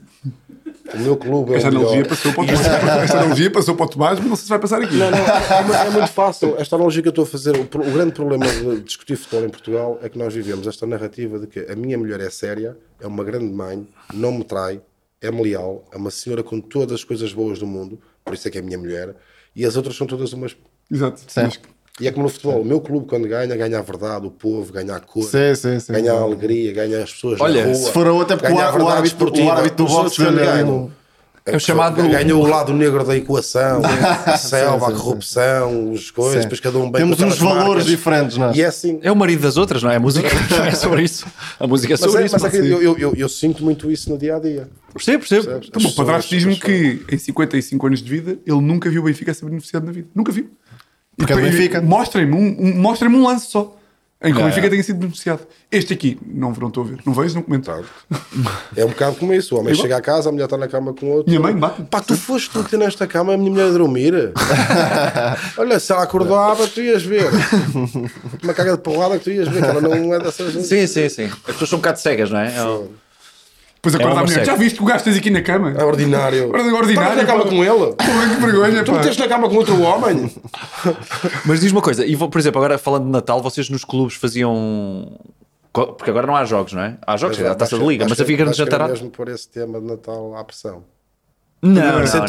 é Esta o melhor. analogia passou para o Tomás. Esta analogia passou para o Tomás, mas não sei se vai passar aqui. Não, é muito fácil. Esta analogia que eu estou a fazer, o grande problema de discutir futebol em Portugal é que nós vivemos esta narrativa de que a minha mulher é séria, é uma grande mãe, não me trai, é-me leal, é uma senhora com todas as coisas boas do mundo, por isso é que é a minha mulher, e as outras são todas umas... Exato. E é como no futebol, o meu clube quando ganha a verdade, o povo, ganha a cor, Sim. ganha a alegria, ganha as pessoas Olha, na rua. Se for a outra, porque ganha a o verdade árbitro esportiva. do Os boxe outros quando ganham. É o chamado- Ganhou o lado negro da equação, a selva, a corrupção, as coisas, Sim. depois cada um bem Temos com uns aquelas valores marcas. diferentes, não é? E é assim. É o marido das outras, não é? A música não é sobre isso. A música é sobre isso. Mas é que eu sinto muito isso no dia a dia. Percebo. O meu padrasto diz-me que em 55 anos de vida ele nunca viu o Benfica ser beneficiado na vida. Nunca viu. Porque é do Benfica. Mostrem-me um lance só em que o Benfica tenha sido beneficiado. Este aqui, não estou a ver. Não vejo, não comento. É um bocado como isso. O homem Igual. chega a casa, a mulher está na cama com outro. Minha mãe bate-me. Pá, tu foste tu ter nesta cama, a minha mulher a dormir. Olha, se ela acordava, tu ias ver. Uma caga de porrada que tu ias ver, que ela não é dessas gente. Sim. As pessoas são um bocado cegas, não é? Depois acorda uma a mulher. seca. Já viste que o gajo tens aqui na cama? É ordinário. Ordinário. Estavas na cama pá. com ele. Pô, que vergonha, Tu pá. meteste na cama com outro homem. Mas diz uma coisa, e por exemplo, agora falando de Natal, vocês nos clubes faziam. Porque agora não há jogos, não é? Há jogos, é a taça de liga, mas havia grande jantar. mesmo por esse tema de Natal à pressão. Não.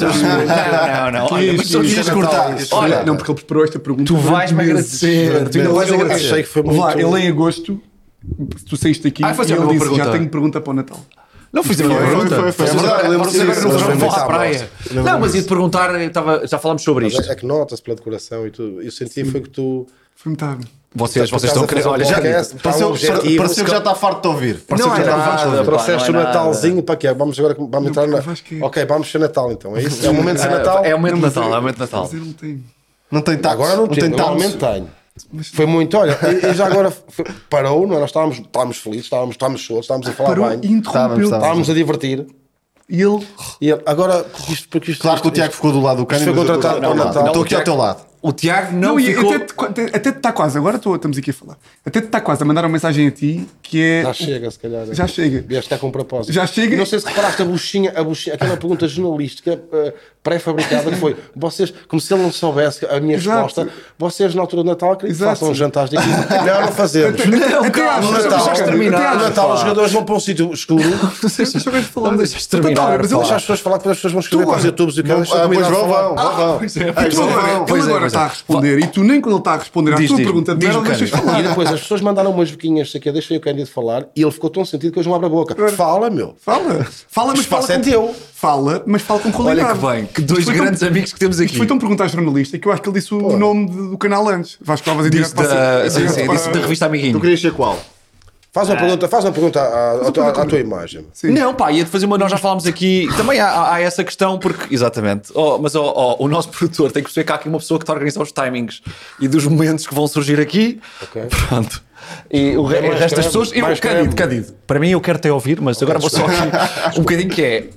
Olha, mas tu Ias cortar. Olha, não, porque ele preparou esta pergunta. Tu vais-me durante meses. agradecer. Tu ainda vais Eu agradecer. achei que foi Vamos muito... lá, ele em agosto, tu saíste daqui Ah, foi e uma ele boa disse, pergunta. já tenho pergunta para o Natal. Não fiz a minha pergunta. Foi. Vocês É verdade, agora- lembro-me vocês agora disso. não Mas foram foi à muito à praia. Não, mas ia-te perguntar, já falámos sobre isto. É que nota-se pela decoração e tudo. Eu senti foi que tu... Foi metade. Vocês Por estão a causa querer. de fazer Olha, um já. podcast, pá, Pareceu um objetivo. pareceu que já está farto de ouvir. Pareceu Não que é já está farto de nada, ouvir. pá. Trouxeste o não é nada. Natalzinho para quê? Vamos entrar na... acho que- Ok, vamos ser Natal então, é isso? É o momento de ser Natal? É o momento de Mas Natal, é o momento de Natal. Mas eu não tenho. Não tem tato. Agora não tenho, tato. normalmente tenho. Foi muito, olha, e já agora parou, não é? Nós estávamos felizes, estávamos soltos, estávamos a falar Parou bem, e interrompeu. estávamos a divertir. E ele... E ele, agora, porque isto, Claro que o Tiago ficou do lado do cano. foi contratado para o Natal. Estou aqui ao teu lado. O Tiago Não, não e ficou. até te está quase, agora estamos aqui a falar. Até te está quase a mandar uma mensagem a ti que é. Já chega, se calhar. Já chega. Vieste cá com um propósito. Já chega. E não sei se reparaste a buchinha, aquela pergunta jornalística pré-fabricada que foi, vocês, como se ele não soubesse a minha Exato. resposta, vocês na altura do Natal queriam que Exato. façam jantares daqui. Não fazemos. Não, calma, No mas Natal, deixaste terminar. no Natal os jogadores vão para um sítio escuro. Deixa eu ver falar. Não deixaste terminar. Mas ele Deixa as pessoas falar que as pessoas vão escrever Tu para os agora- YouTubes e o cara deixa Pois terminar de vão. falar. Pois é. Tu agora, Pois ele é, agora pois está é. a responder e tu nem quando ele está a responder à Diz, tua diz, pergunta de diz merda o deixas Cândido. falar. E depois as pessoas mandaram umas boquinhas, sei que deixei o Cândido falar e ele ficou tão sentido que hoje não abre a boca. Fala, meu. Fala, mas espaço fala é com... teu. Fala, mas fala com Olha qualidade. que bem, que dois Isto foi tão- grandes amigos que temos aqui. Isto foi tão perguntar a jornalista que eu acho que ele disse o nome do canal antes. Vasco Alves em Disse direto para- disse da revista Amiguinho. Tu querias ser qual? Faz uma pergunta à tua imagem. Não, pá, ia-te fazer uma. Nós já falámos aqui. Também há essa questão, porque. Exatamente. Mas o nosso produtor tem que perceber que há aqui uma pessoa que está a organizar os timings e dos momentos que vão surgir aqui. Ok. Pronto. E o mais resto das creme, pessoas. mais creme. Cândido. Para mim, eu quero até ouvir, mas agora vou só aqui um bocadinho que é.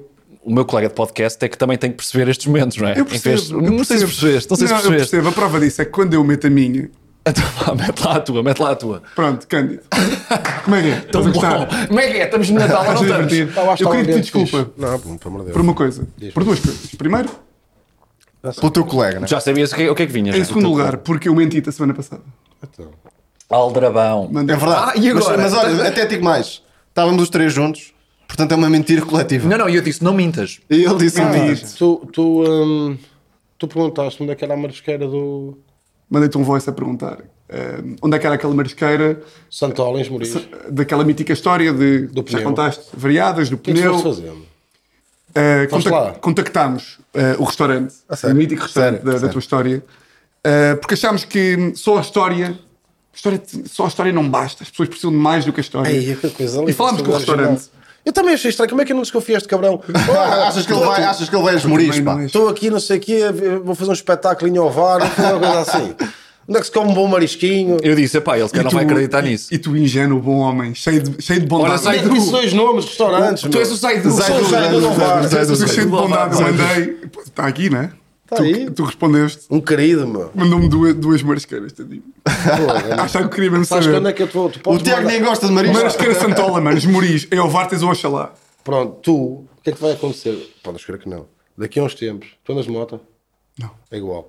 O meu colega de podcast é que também tem que perceber estes momentos, não é? Eu Em vez- percebo. não sei se percebeste. Não sei se eu percebeste. percebo. A prova disso é que quando eu meto a minha. Então vá, mete lá a tua. Pronto, Cândido. Como é que é? Estás a gostar? Como é que é? Estamos no Natal ou não Estás a estamos? divertir? Eu acho que Eu está um queria pedir ambiente desculpa fixe. Não, pelo amor de Deus. por uma coisa. Por duas coisas. Primeiro, Pelo teu colega, né? Já sabias o que é que vinha. em já? segundo lugar, porque eu menti-te a semana passada. Então, Aldrabão. Mandei- É verdade. E agora? Mas olha, até digo mais. Estávamos os três juntos, portanto é uma mentira coletiva. Não, e eu disse, não mintas. E ele disse mentiras. tu perguntaste onde é que era a marisqueira do Mandei-te um voice a perguntar onde é que era aquela marisqueira Santola em Esmoriz. O daquela mítica história de Do já pneu. contaste variadas do que é que tu pneu. foste fazendo? Foste Contac- lá? contactámos o restaurante, A o sério? mítico restaurante da tua história, porque achámos que só a história não basta, as pessoas precisam de mais do que a história. Ei, que coisa linda. E falámos com o Estou a imaginar. restaurante. Eu também achei estranho. Como é que eu não desconfiei este cabrão? Achas que ele vai a esmorir, pá? Estou aqui, não sei o quê, vou fazer um espetáculo em Ovar, vou fazer uma coisa assim. Onde é que se come um bom marisquinho? Eu disse, pá, ele se calhar não vai acreditar nisso. E tu, ingênuo, bom homem, cheio de bondade. Olha, sai Eu disse dois nomes de restaurantes. Tu és o Saidu. Sou o Saidu do Ovar. Cheio de bondade, eu mandei. Está aqui, não é? Está aí. Tu respondeste. Um querido, meu. Mandou-me duas marisqueiras, tadinho. Achava que queria mesmo Sabes saber. quando é que eu te vou? O Tiago nem gosta de marisco. Marisqueira Santola, mano, esmoris. É Ovar, tens o Oxalá. Pronto, tu, o que é que vai acontecer? Pode escrever que não. Daqui a uns tempos, tu andas de moto? Não. É igual.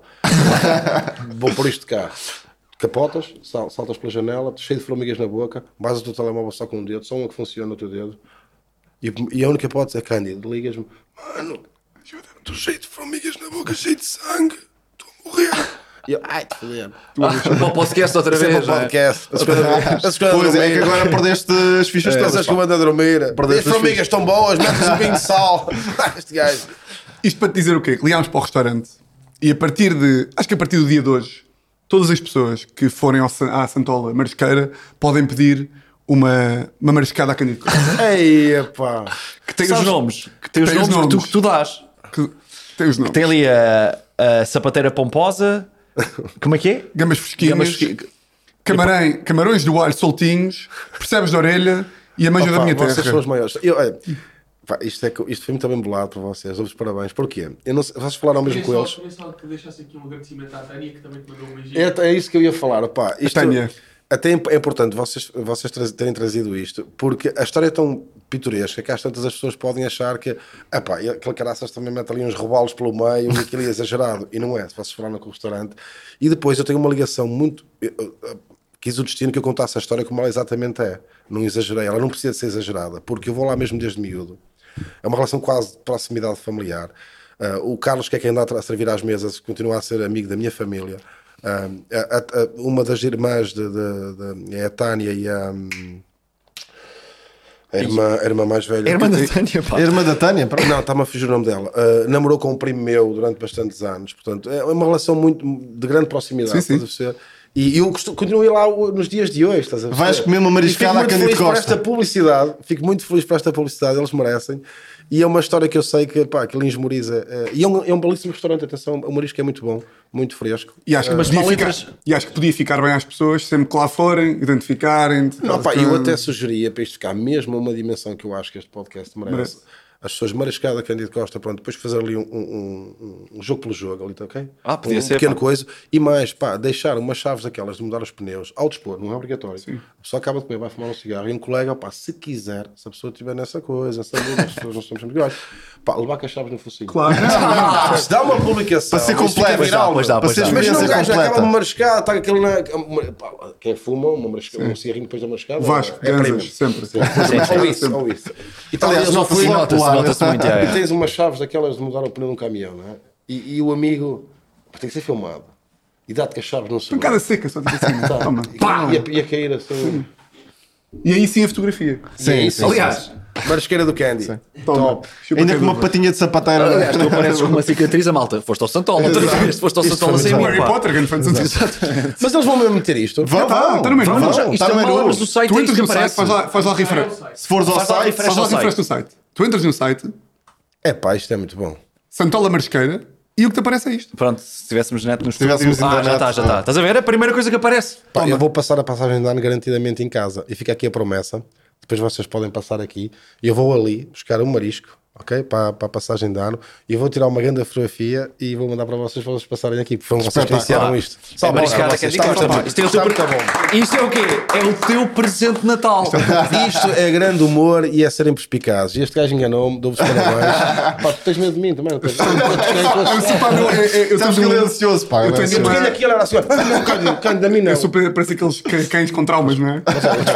Vou pôr isto de carro. Capotas, saltas pela janela, cheio de formigas na boca, vais o teu telemóvel só com um dedo, só uma que funciona no teu dedo. E a única hipótese é Cândido. Ligas-me, mano, estou cheio de formigas na boca, cheio de sangue, estou a morrer. E eu, ai, te foder. Para o podcast outra Sempre vez. um podcast. Pois é, que agora perdeste as fichas todas. Pensas que eu ando a dormir. As formigas estão boas, metes um pinho de sal. Este gajo. Isto para te dizer o quê? Que ligámos para o restaurante e acho que a partir do dia de hoje, todas as pessoas que forem à Santola Marisqueira podem pedir uma mariscada à Cândido Costa. Ei, pá. Que tem os nomes. Que tem os Tem os nomes nomes. que tu dás. Que tem os nomes. Tem ali a sapateira pomposa. Como é que é? Gambas fresquinhas, camarões do alho soltinhos, percebes da orelha e a manja da minha Vocês terra. são os maiores. Pá, isto foi muito bem bolado para vocês. Dou-vos parabéns. Porquê? Eu não sei, vocês falaram mesmo com eles. Queria só que deixasse aqui um agradecimento à Tânia, que também te mandou um beijinho. É isso que eu ia falar. Pá, isto, Tânia. até é importante vocês terem trazido isto, porque a história é tão pitoresca que às tantas as pessoas podem achar que aquele caraças também mete ali uns rebalos pelo meio e aquilo é exagerado. E não é, se vocês falaram com o restaurante. E depois eu tenho uma ligação muito... Quis o destino que eu contasse a história como ela exatamente é. Não exagerei. Ela não precisa ser exagerada, porque eu vou lá mesmo desde miúdo. É uma relação quase de proximidade familiar. O Carlos, que é quem anda a servir às mesas, continua a ser amigo da minha família. Uma das irmãs é a Tânia e a irmã mais velha. A irmã da Tânia, pá. A irmã da Tânia, pronto. Não, está-me a fugir o nome dela. Namorou com um primo meu durante bastantes anos. Portanto, é uma relação muito de grande proximidade. Sim, sim. Estás a ver? E eu continuo a ir lá nos dias de hoje. Estás a ver? Vais comer uma mariscada à Cândido Costa. Esta publicidade. Fico muito feliz por esta publicidade. Eles merecem. E é uma história que eu sei que aquilo esmoriza. E é um belíssimo restaurante. Atenção, o marisco é muito bom, muito fresco. E acho que podia ficar bem às pessoas sempre que lá forem, identificarem. Não, pá, eu até sugeria para isto ficar mesmo a uma dimensão que eu acho que este podcast merece. As pessoas mariscada Cândido Costa, pronto, depois fazer ali um jogo pelo jogo, ali, ok? Podia ser, pequeno pá. coisa. E mais, pá, deixar umas chaves daquelas de mudar os pneus ao dispor, não é obrigatório. Sim. A pessoa acaba de comer, vai fumar um cigarro e um colega, pá, se quiser, se a pessoa estiver nessa coisa, as pessoas não somos melhores, pá, levar com as chaves no focinho. Claro. Se dá uma publicação, Para ser isto fica completo, viral, pois dá, para pois ser dá. mas não, experiência gajo, acaba completa. uma mariscada, está aquele quem fuma um cigarrinho depois da mariscada. Vasco, é Ganzas, primo. sempre. Ou isso. E Aliás, talvez não eu fui foi Nota-se muito. e tens umas chaves daquelas de mudar o pneu de um caminhão, não é? E o amigo tem que ser filmado e dá-te com as chaves no segundo. Pancada seca, só tipo assim. Toma. E a cair assim. E aí sim a fotografia. Sim, Isso, Aliás, marisqueira do Candy. Toma. Ainda com uma patinha de sapateira. aliás, tu apareces com uma cicatriz a malta. Foste ao Santola outra vez. Foste ao Santola sem mim, Harry pá. Potter, grande fã de Santos. Mas eles vão mesmo meter isto. Vão, Está no menu. Vamos, Vão, isto está é no menu. palavras do site, Tu é entras isto no que site, aparece. faz lá refresh. Se fores ao Faz lá site, refresh. Faz lá ao site. refresh no site. Tu entras no site, É pá, isto é muito bom. Santola Marisqueira, e o que te aparece é isto. Pronto, se tivéssemos net no tivéssemos estúdio. Já internet, está. Estás a ver? É a primeira coisa que aparece. Pá, eu vou passar a passagem de ano garantidamente em casa. E fica aqui a promessa. Depois vocês podem passar aqui. E eu vou ali buscar um marisco, ok? Para a passagem de ano. E vou tirar uma grande fotografia e vou mandar para vocês passarem aqui. Porque foram vocês que iniciaram isto. É mariscada que é Está muito bom. Isto é o Está teu muito bom. Isto é o quê? É o teu presente de Natal. Isto é grande humor e é serem perspicazes. E este gajo enganou-me, dou-vos parabéns. Pá, tu tens medo de mim também, não tens? Eu sabes que ele é ansioso, pá. Eu tenho Eu uma- cheguei aqui e ele era assim, canho da mim não. É super, parece aqueles cães com traumas, não é?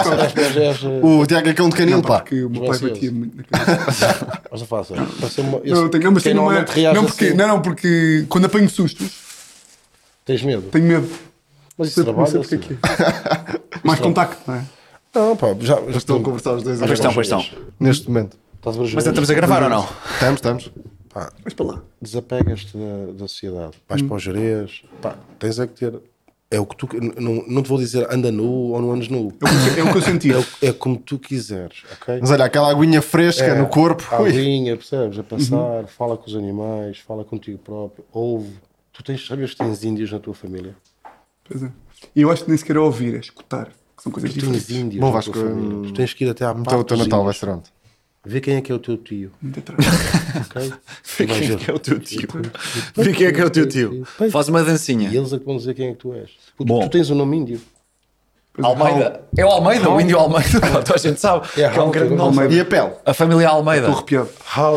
O Tiago é cão de canil, pá. Que o meu pai Vocês. batia muito na cabeça. Mas não faço. Parece uma- Não, tenho, não, mas quem tenho uma. normalmente reage Não porque, assim, não, porque quando apanho sustos, tens medo. tenho medo. Mas isso Não trabalha sei porque assim. é que é. Mais contacto, não é? Não, pá, já Estão a conversar os dois Pois agora. estão. Neste momento. Estás a ver os Mas jogos? estamos a gravar ou não? Estamos. Pá, Vais para lá. desapegas-te da sociedade. Vais para os Jerez. Pá, tens é que ter É o que tu... Não te vou dizer anda nu ou não andas nu. É o que eu senti. É como tu quiseres, ok? Mas olha, aquela aguinha fresca no corpo. A Ui. aguinha, percebes? A passar, fala com os animais, fala contigo próprio, ouve. Sabes que tens índios na tua família? Pois é. E eu acho que nem sequer é ouvir, é escutar. Que são coisas Tu tens diferentes. índios Bom, na Vasco, tua família. Tu tens que ir até à Então o teu Natal vai parte ser onde? Vê quem é que é o teu tio, Muito atrás. ok? Vê quem é que é o teu tio. Vê quem é que é o teu tio. Faz uma dancinha. E eles é que vão dizer quem é que tu és. Porque Bom. tu tens um nome índio. Almeida. É o Almeida, o índio Almeida. Toda a gente sabe. É que é um grande nome. E a pele? A família Almeida. Estou arrepiado.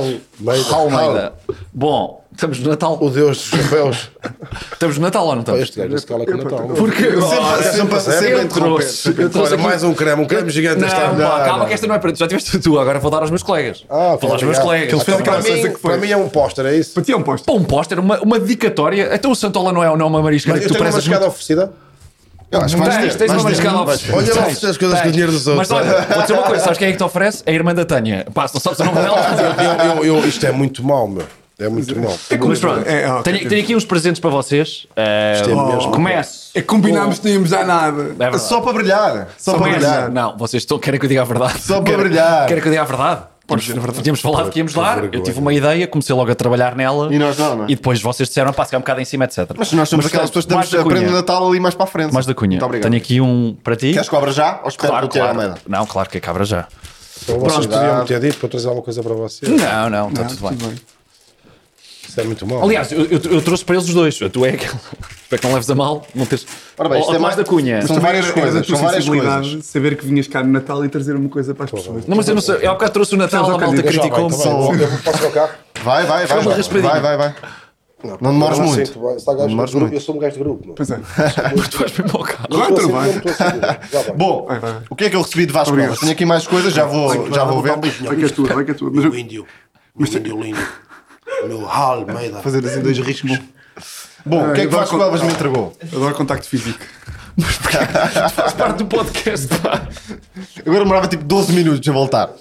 Almeida. Bom, estamos no Natal. O Deus dos chapéus. Estamos no Natal ou não estamos? Este gajo se cala com o Natal. Porque Sempre eu trouxe Olha, aqui- mais um creme gigante. Não, pá, calma que esta não é para ti. Já tiveste tu, agora vou dar aos meus colegas. Vou dar aos meus colegas. Eles fez aquela Para coisa mim, que foi. para mim é um póster, é isso? Para ti é um posto. Pá, um póster, uma dedicatória. Então o Santola não é uma marisca Mas que eu tu tenho uma prezas chegada muito. oferecida. Eu acho que vais ter. Tens uma vais ter. mariscada oferecida. Olha lá, Tens, as coisas com o tens. dinheiro dos outros. Mas olha, vou dizer uma coisa, sabes quem é que te oferece? É a irmã da Tânia. Pá, se não sabes o nome dela. Isto é muito mau, meu. É muito mau. Mas pronto, ok. tenho aqui uns presentes para vocês. Isto é mesmo. Começo. É que combinámos que não íamos dar nada. É verdade. Só para brilhar. Só para Começo. brilhar. Não, vocês querem que eu diga a verdade. Só para brilhar. Querem que eu diga a verdade? Tínhamos falado que íamos dar, eu tive uma ideia, comecei logo a trabalhar nela E nós não é? e depois vocês disseram, pá, se calhar um bocado em cima, etc. Mas nós somos aquelas pessoas que mais damos da a prenda de Cunha. Natal ali mais para a frente. Mais da Cunha. Muito obrigado. Tenho aqui um para ti. Queres cobra já? Ou espero Claro, do Tiago claro. Almeida? Não, claro que é cabra já. Então vocês podiam ter dito para eu trazer alguma coisa para vocês. Não, está tudo bem. Isso é muito mau. Aliás, eu trouxe para eles os dois. Tu é aquele. Espero que não leves a mal. Não teres. Ora bem, isto Ó, é mais da Cunha. São Também várias era da coisas. tua São várias sensibilidade coisas. saber que vinhas cá no Natal e trazer uma coisa para as pessoas. Não, mas eu não sei. Eu há bocado trouxe o Natal, Estamos a ao malta Cândido, já criticou-me. Posso trocar? Vai. uma raspadinha. Vai. Não demores Eu muito. aceito, está gajo Não demores de grupo, muito. eu sou um gajo de grupo. Não. Pois é. Tu vais mesmo ao carro. Claro, tu não vai. Bom, Vai. o que é que eu recebi de Vasco Obrigado. Alves? Tenho aqui mais coisas, já vou ver. Vai que é tua, vai que é tua. Mas O eu, índio. O índio lindo. O meu Almeida. Fazer assim dois riscos. Bom, o que é que eu Vasco adoro Alves me entregou? adoro contacto físico. Faz parte do podcast, pá. Agora demorava tipo 12 minutos a voltar.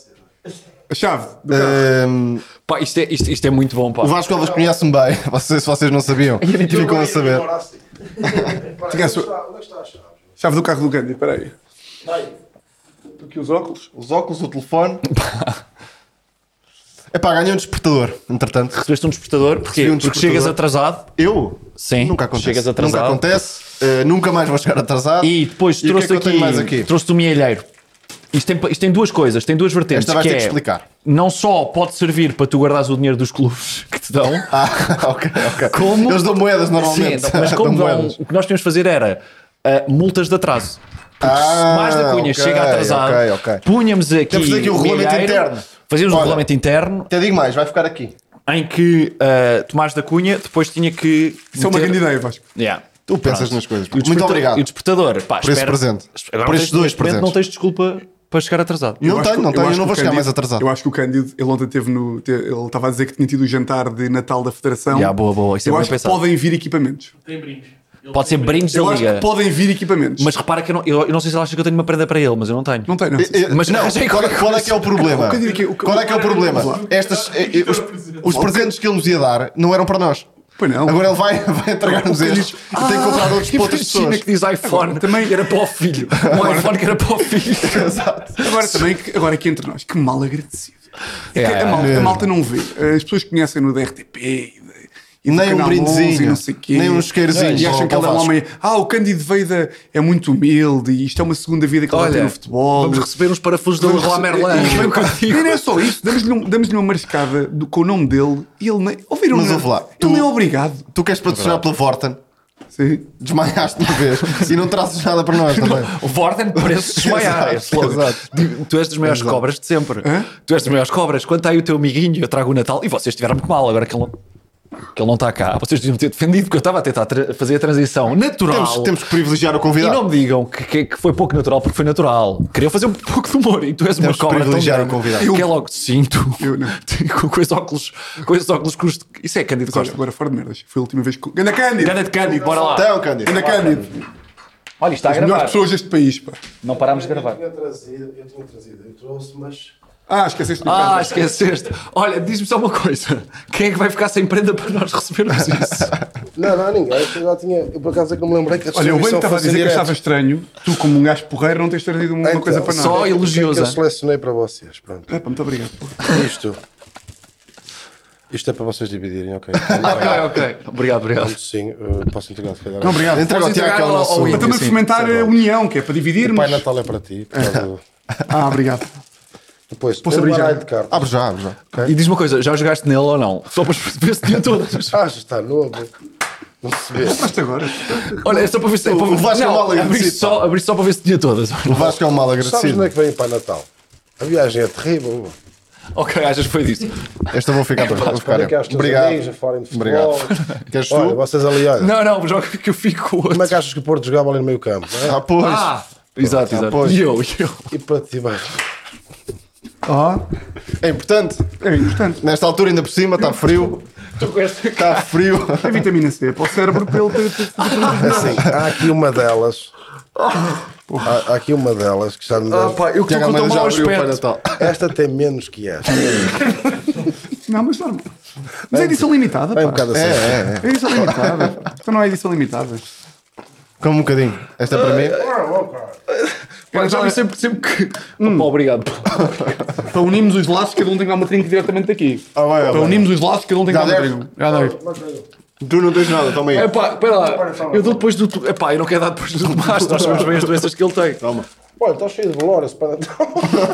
A chave do carro. Pá, isto é muito bom, pá. O Vasco Alves conhece-me bem. Se vocês não sabiam, ficam a saber. Tinha a sua- Onde está a chave? Chave do carro do Gandhi, espera aí. Estou aqui os óculos. Os óculos, o telefone. Epá, ganhei um despertador, entretanto. Recebeste um despertador? Porquê? Recebi um Porque despertador. chegas atrasado. Eu? Sim, Nunca acontece. chegas atrasado. Nunca acontece. Nunca mais vou chegar atrasado. E depois E o que é trouxe que eu tenho mais aqui? trouxe-te o mielheiro. Isto tem duas coisas, tem duas vertentes. Esta vais que ter que é, explicar. Não só pode servir para tu guardares o dinheiro dos clubes que te dão, Ok. como... Eles dão moedas normalmente. Sim, mas como Dão dão, moedas. o que nós tínhamos de fazer era multas de atraso. Porque se mais da Cunha ok, chega atrasado, ok. punhamos aqui Temos aqui o regulamento milheiro, interno. Fazíamos um Olha. regulamento interno Até digo mais, vai ficar aqui. em que Tomás da Cunha depois tinha que... Isso é uma meter- grande ideia, Vasco. Yeah. Tu pensas Pronto. nas coisas. E o Muito despertador- obrigado. E o despertador, pá, Por esse espera- presente. Agora Por não estes tens- dois neste momento presentes. não tens desculpa para chegar atrasado. Não Eu acho tenho, que- não tenho, eu acho não que vou o chegar mais Cândido- atrasado. Eu acho que o Cândido, ele ontem teve ele estava a dizer que tinha tido o jantar de Natal da Federação. Yeah, boa, isso é eu bem acho que pensado. podem vir equipamentos. Tem brindes. Ele Pode tem ser brindes da Eu acho Liga. que podem vir equipamentos. Mas repara que eu não sei se ele acha que eu tenho uma prenda para ele, mas eu não tenho. não tem, não. Mas não, Qual é que é o problema? O Cândido aqui- Qual é que é o problema? Os presentes que ele nos ia dar não eram para nós. Pois não. Agora ele vai entregar-nos estes e tem que comprar outros para outras Imagina pessoas. que diz iPhone, também era para o filho. Um iPhone que era para o filho. Agora aqui entre nós, que mal agradecido. É que Yeah, a malta não vê. As pessoas conhecem no da RTP e do Nem um Canal 11 brindezinho, e não sei quê. nem um isqueirozinho E acham que para ele o é um Vasco. homem. O Cândido Veida é muito humilde e isto é uma segunda vida que ele vai ter Olha, no futebol. vamos receber uns parafusos da Leroy Merlin. E não é só isso, damos-lhe uma mariscada com o nome dele e ele nem. Ouviram? Mas ouve lá, Ele nem é obrigado. Tu queres patrocinar pela Vorten, Sim. desmaiaste uma vez e não trazes nada para nós também. O Vorten parece desmaiar. Exato, esse logo. exato. Tu és das maiores cobras de sempre. Tu és das maiores cobras. Quando está aí o teu amiguinho, eu trago o Natal e vocês estiveram muito mal. Agora que ele não está cá, vocês deviam ter defendido, porque eu estava a tentar fazer a transição natural. Temos que privilegiar o E convidado. não me digam que foi pouco natural, porque foi natural. Queria fazer um pouco de humor e tu és uma Temos que cobra tão privilegiar grande o convidado. que é logo sinto. Eu não. Com esses óculos custo. Isso é Cândido Olha, Costa. agora fora de merdas. Foi a última vez que. Ganda Cândido! Ganda de Cândido, bora lá. Então, Cândido. Ganda Cândido! Olha, isto está a As melhores gravar. pessoas deste país, pá. Não parámos de gravar. Eu tinha trazido, eu trouxe, mas Esqueceste de Ah, esqueceste. Olha, diz-me só uma coisa. Quem é que vai ficar sem prenda para nós recebermos isso? Não, ninguém. Eu por acaso é que não me lembrei que a Olha, eu bem distribuição estava a fosse dizer que direto. achava estranho, tu como um gajo porreiro não tens trazido uma Então, coisa para nós. só o que é que elogiosa. eu selecionei para vocês. Pronto. Muito obrigado. Isto é para vocês dividirem, ok? Ok. Obrigado. Pronto, sim, posso entregar se calhar. Não, obrigado. Entrega ao Podes Tiago, que é o entregar nosso. ao Para Indy, também sim. fomentar a união, que é para O dividirmos. Pai Natal é para ti. Portanto, Obrigado. depois, Posso tem um abrir já? baralho de cartas. Abre já. E diz uma coisa, já jogaste nele ou não? Só para ver se tinha todas. Já está novo. Não se vê. Basta agora. Olha, é só para ver se... O Vasco é Não, mal abri agradecido, só para ver se tinha todas. O Vasco é um mal Sabes agradecido. onde é que vem o Pai Natal? A viagem é terrível. Ok, achas que foi disso? Esta vou ficar para Olha que há os teus Obrigado. amigos a falarem de Obrigado. futebol. Queres Olha, tu? vocês ali, olha. Não, joga que eu fico com o Como é outro. que achas que o Porto jogava ali no meio campo? Não é? Pois. Exato. pois. E eu. E para ti, bem. É importante. É importante. Nesta altura, ainda por cima, está frio. Está frio. É vitamina C para o cérebro para ele ter. Assim, há aqui uma delas. Há aqui uma delas que já me dá. Pá, eu que Tiago estou com Almeida tão já mau abriu o Pai aspecto. Natal. Esta tem menos que esta. Não, mas normal. Mas é edição limitada. É um Pá. bocado assim. É. É edição limitada. Então não é edição limitada. Como um bocadinho. Esta é para mim. Pá, já vi sempre que... Pá, obrigado. Para unirmos os laços, cada um tem uma trinca diretamente daqui. Vai. Para unirmos os laços, cada um tem Já uma deve. trinca. Já dei. Tu não tens nada, toma aí. Epá, espera lá. Eu dou depois do... Epá, eu não quero dar depois do Tomás. Nós sabemos bem as doenças que ele tem. Toma. Olha, está cheio de valor esse Pai Natal.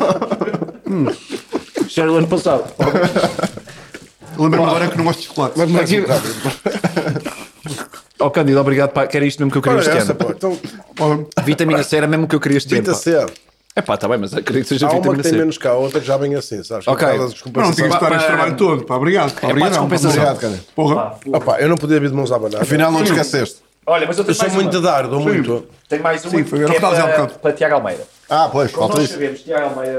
Já era do ano passado. Lembra-me agora que não gosto de chocolate. Mas mais Aqui- um bocado. Oh, Cândido, obrigado. Pá, que era isto mesmo que eu queria Olha este essa, ano. pô. Então, Vitamina C era mesmo que eu queria este ano. Vita pá. C. Epá, está bem, mas acredito que seja Há uma vitamina que tem C. menos que a outra que já vem assim, sabes? Ok. Por causa das Não, não compensações. tinha que estar este Pá, trabalho todo. Pá, obrigado. Pá, É obrigado. para descompensação. Obrigado, cara. Porra. Opa, eu não podia vir de mãos à banana. Afinal, não te esqueceste. Olha, mas eu Eu tenho sou mais muito uma. a dar, dou muito. Tem mais uma Sim, foi o que que estava a dizer há bocado. para Tiago Almeida. Pois, Como falta nós isso. sabemos, Tiago Almeida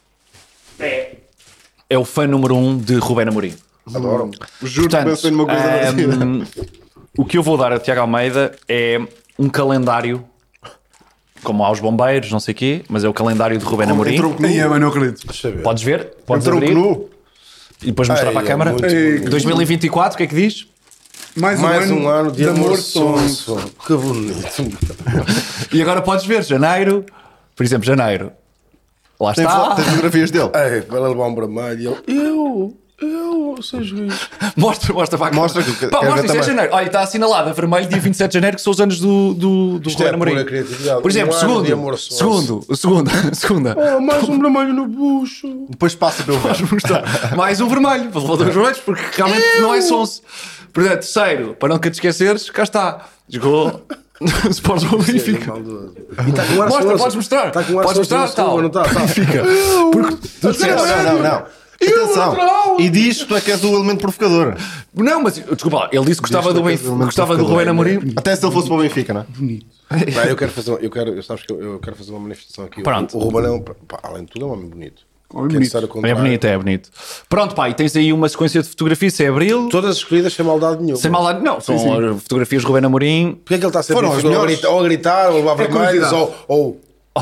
é o fã número 1 de Rubén Amorim. Adoro. Juro que pensei numa coisa parecida. o que eu vou dar a Tiago Almeida é um calendário, como aos bombeiros, não sei o quê, mas é o calendário de Rubén Amorim. Entrou Aí é, mas não acredito. Deixa eu ver. Podes ver, podes Entrou abrir nu. e depois mostrar Ai, para a é câmara. muito Ei, bonito. 2024, o que é que diz? Mais um ano de amor sonso. Que bonito. E agora podes ver, janeiro, por exemplo, janeiro. Lá Tem está. tens fotografias dele. Ei, vai lá levar um vermelho e ele, eu sou juiz. Mostra para a Mostra câmara. que- Pá, quero mostra ver isso é também. janeiro. Olha, está assinalado a vermelho, dia 27 de janeiro, que são os anos do Isto é Rubén Amorim. pura criatividade. Por exemplo, Um ano de amor sonso. segunda. Oh, mais um vermelho no bucho. Depois passa pelo verbo. Mais um vermelho. Vou levar dois vermelhos porque realmente não é sonso. Portanto, terceiro, para não te esqueceres, cá está. Jogou Sporting ao Benfica. E está com ar Mostra, sonso. podes mostrar. Está com ar Podes sonso, mostrar, tal. não está? Benfica. Porque tu disseste... Não. Atenção. E diz que tu é que és o elemento provocador. Não, mas desculpa lá, ele disse que gostava Diz-te do que és o Benfica, elemento gostava do provocador. Rubén Amorim. Até se ele fosse para o Benfica, não é? Pá, eu quero fazer, sabes que eu quero fazer uma manifestação aqui. Pronto. O Ruben é um, pá, além de tudo, é um homem bonito. Homem Quem bonito. disser o É contrário- bonito, é bonito. Pronto, pá, e tens aí uma sequência de fotografias, se é abril, Todas escolhidas sem maldade nenhuma. sem maldade, não, são fotografias de Rubén Amorim. Porquê é que ele está sempre Foram em as fila, melhores. ou a gritar, ou a levar vermelhos, curiosidade. ou...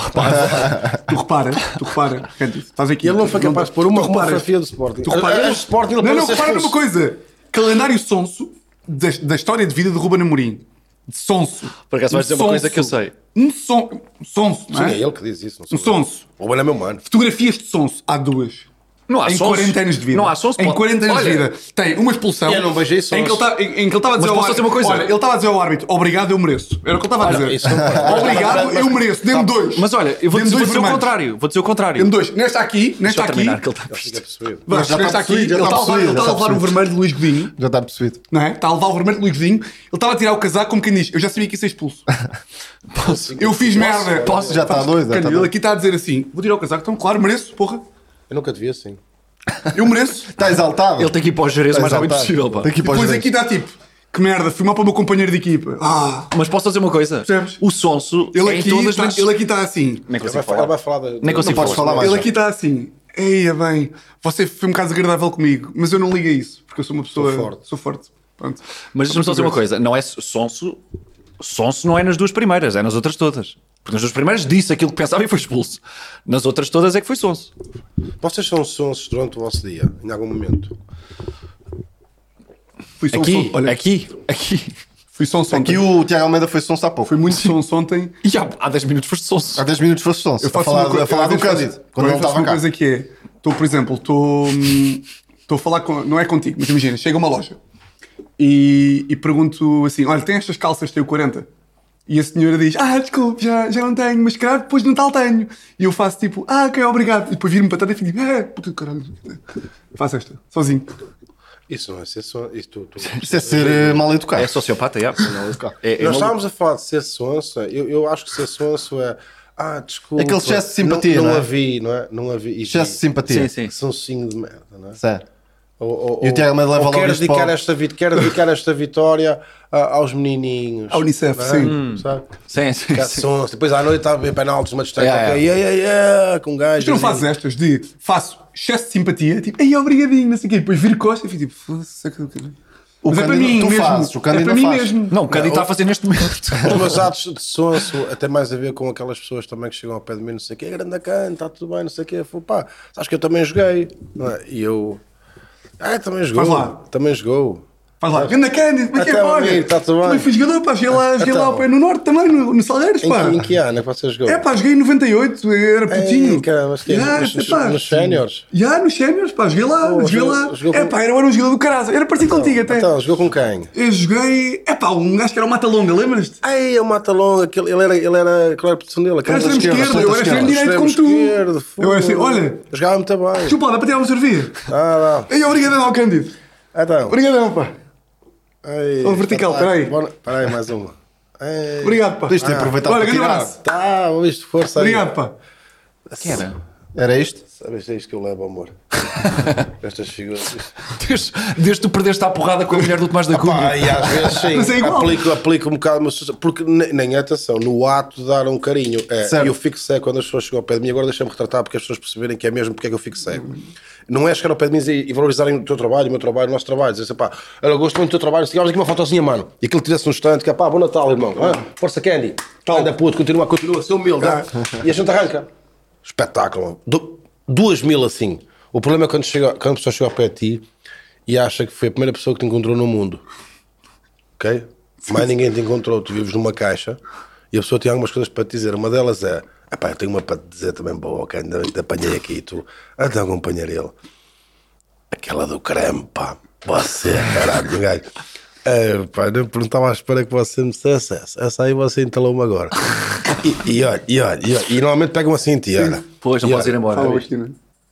Tu repara, Cândido, estás aqui. Ele não foi capaz de pôr uma Tu reparas. fotografia do Sporting. Tu reparas? A Sporting, ele Não, pôs repara essas numa coisa. Calendário sonso da história de vida de Ruben Amorim. De sonso. Por acaso vais dizer uma coisa que eu sei. Sonso, não Sim, é? é ele que diz isso. Não Um sou eu. sonso. O Ruben é meu mano. Fotografias de sonso. Há duas. Não há Em sonso. 40 anos de vida. Não há sonso. Em pode- 40 anos Olha, de vida. Tem uma expulsão. Eu não beijei sonso. Em que ele estava a dizer Mas ao posso dizer uma coisa? Olha, ele estava a dizer ao árbitro: obrigado, eu mereço. Era o que ele estava a dizer. isso não pode. Obrigado, eu mereço. Dê-me dois. Mas olha, eu vou Dê-me dizer dois o vermelhos. contrário. Vou dizer o contrário. Dê-me dois. Nesta aqui. Deixa eu terminar, que ele está... Fica percebido. Vasco, Já está nesta aqui, percebido, ele já está está a levar o percebido. vermelho de Luís Godinho. Já está percebido. Não é? Está a levar o vermelho de Luís Godinho. Ele estava a tirar o casaco como quem diz: eu já sabia que ia ser expulso. Eu fiz merda. Já está dois. já está Ele dois. aqui está a dizer assim: vou tirar o casaco, então claro, mereço, porra. Eu nunca te vi assim. Eu mereço. Está exaltado. Ele tem que ir para o Jerez o mais rápido possível, pá. Tem que ir para os Depois gerentes. aqui está tipo: que merda, fui mal para o meu companheiro de equipa. Mas posso dizer uma coisa? Percebes? O sonso Ele é em aqui todas está, as... ele aqui está assim. Nem Ele consigo vai falar. falar da... Nem consigo podes falar mais. Ele aqui está assim. Eia bem, você foi um bocado desagradável comigo, mas eu não ligo a isso, porque eu sou uma pessoa. Sou forte. Pronto. Mas deixa-me só dizer uma coisa. Não é sonso... Sonso não é nas duas primeiras, é nas outras todas. Porque nas duas primeiras disse aquilo que pensava e foi expulso. Nas outras todas é que foi sonso. Vocês são sonsos durante o vosso dia, em algum momento? Fui só Aqui, olha, aqui. fui sonso Aqui ontem. o Tiago Almeida foi sonso há pouco. Fui muito sonso ontem. E há 10 minutos foste sonso. Há 10 minutos fosse sonso. Eu faço a falar do Cândido, quando ele estava uma cá. coisa que é, por exemplo, estou a falar com, não é contigo, mas imagina, chega a uma loja e pergunto assim, olha, tem estas calças, tenho 40. E a senhora diz, desculpe, já não tenho, mas calhar depois de Natal tenho. E eu faço tipo, ok, obrigado. E depois viro-me para trás e fico, puta de caralho. Faço esta, sozinho. Isso não é ser sonso. Isso é ser mal educado. É sociopata, já. Nós estávamos a falar de ser sonso. Eu acho que ser sonso é. Desculpa. Aquele excesso de simpatia, não não é? havia, não é? Não havia. Excesso de simpatia. Sim. Sonsinho de merda, não é? Sério. E o Tiago Almeida leva logo quero isto para dedicar esta vitória aos menininhos. À Unicef, não é? sim. Sabe? Sim. Sonso. Depois à noite está a ver penaltis, uma distância. Com um gajo. Mas tu não fazes estas de, faço excesso de simpatia, tipo, obrigadinho, não sei o quê. Depois viro costas e fico tipo, foda-se. Mas é para mim tu mesmo. fazes, o Cândido é para não mim faz. mesmo. Não, o Cândido está a fazer neste momento. Os meus atos de sonso até mais a ver com aquelas pessoas também que chegam ao pé de mim, não sei o quê, grande cana, está tudo bem, não sei o quê. Pá, sabes que eu também joguei, não é? E eu. Também jogou. Faz lá. Também jogou. Faz lá, ganda Cândido, como é que é, Até pá? amigo, tá tudo bem. Também fui jogador, pá, cheguei lá ao pé no Norte também, no Salgueiros, pá. Em que ano é que você jogou? Joguei em 98, era putinho. Caramba, mas que é? Nos séniores? Nos séniores, pá, joguei lá. jogou com- Era um jogador do caralho, era parecido contigo até. Então, jogou com quem? Eu joguei, um gajo que era o Mata Longa, lembras-te? É o Mata Longa, ele era. Qual era a posição dele? Era extremo esquerdo, eu era extremo direito como tu. Eu era assim, olha, Jogava muito bem. chupa, dá para tirar uma servia. Obrigadão ao Cândido. Então. Obrigadão, pá. Ou vertical, peraí. Peraí, mais uma. Obrigado, pá. Tens de aproveitar Olha, para grande tirar. abraço. Tá, isto força aí. Obrigado, pá. Que era? Era isto? Sabes, é isto que eu levo, amor. Estas figuras. Desde tu perdeste a porrada com a mulher do Tomás da Cunha. E às vezes sim, Mas é igual. aplico um bocado, porque nem atenção, no ato de dar um carinho, Certo. eu fico cego quando as pessoas chegam ao pé de mim, agora deixa-me retratar porque as pessoas perceberem que é mesmo porque é que eu fico cego. Não é chegar ao pé de mim e valorizarem o teu trabalho, o meu trabalho, o nosso trabalho, dizer assim, pá, eu gosto muito do teu trabalho, se aqui uma fotozinha, mano, e aquilo tivesse um instante, que é pá, bom Natal, irmão, força Candy, anda puto, continua, ser humilde, e a gente arranca. Espetáculo, 2000 assim. O problema é quando a pessoa chega ao pé de ti e acha que foi a primeira pessoa que te encontrou no mundo. Ok? Mais ninguém te encontrou, tu vives numa caixa e a pessoa tem algumas coisas para te dizer. Uma delas é, eu tenho uma para te dizer também boa, ok, ainda bem que te apanhei aqui, tu até acompanhar ele. Aquela do creme, pá, você, caralho, gajo. Não estava à espera que você me dissesse essa aí você entalou-me agora. E olha, e normalmente pegam assim em ti, olha. Pois, não podes ir embora. Fala, Agostina.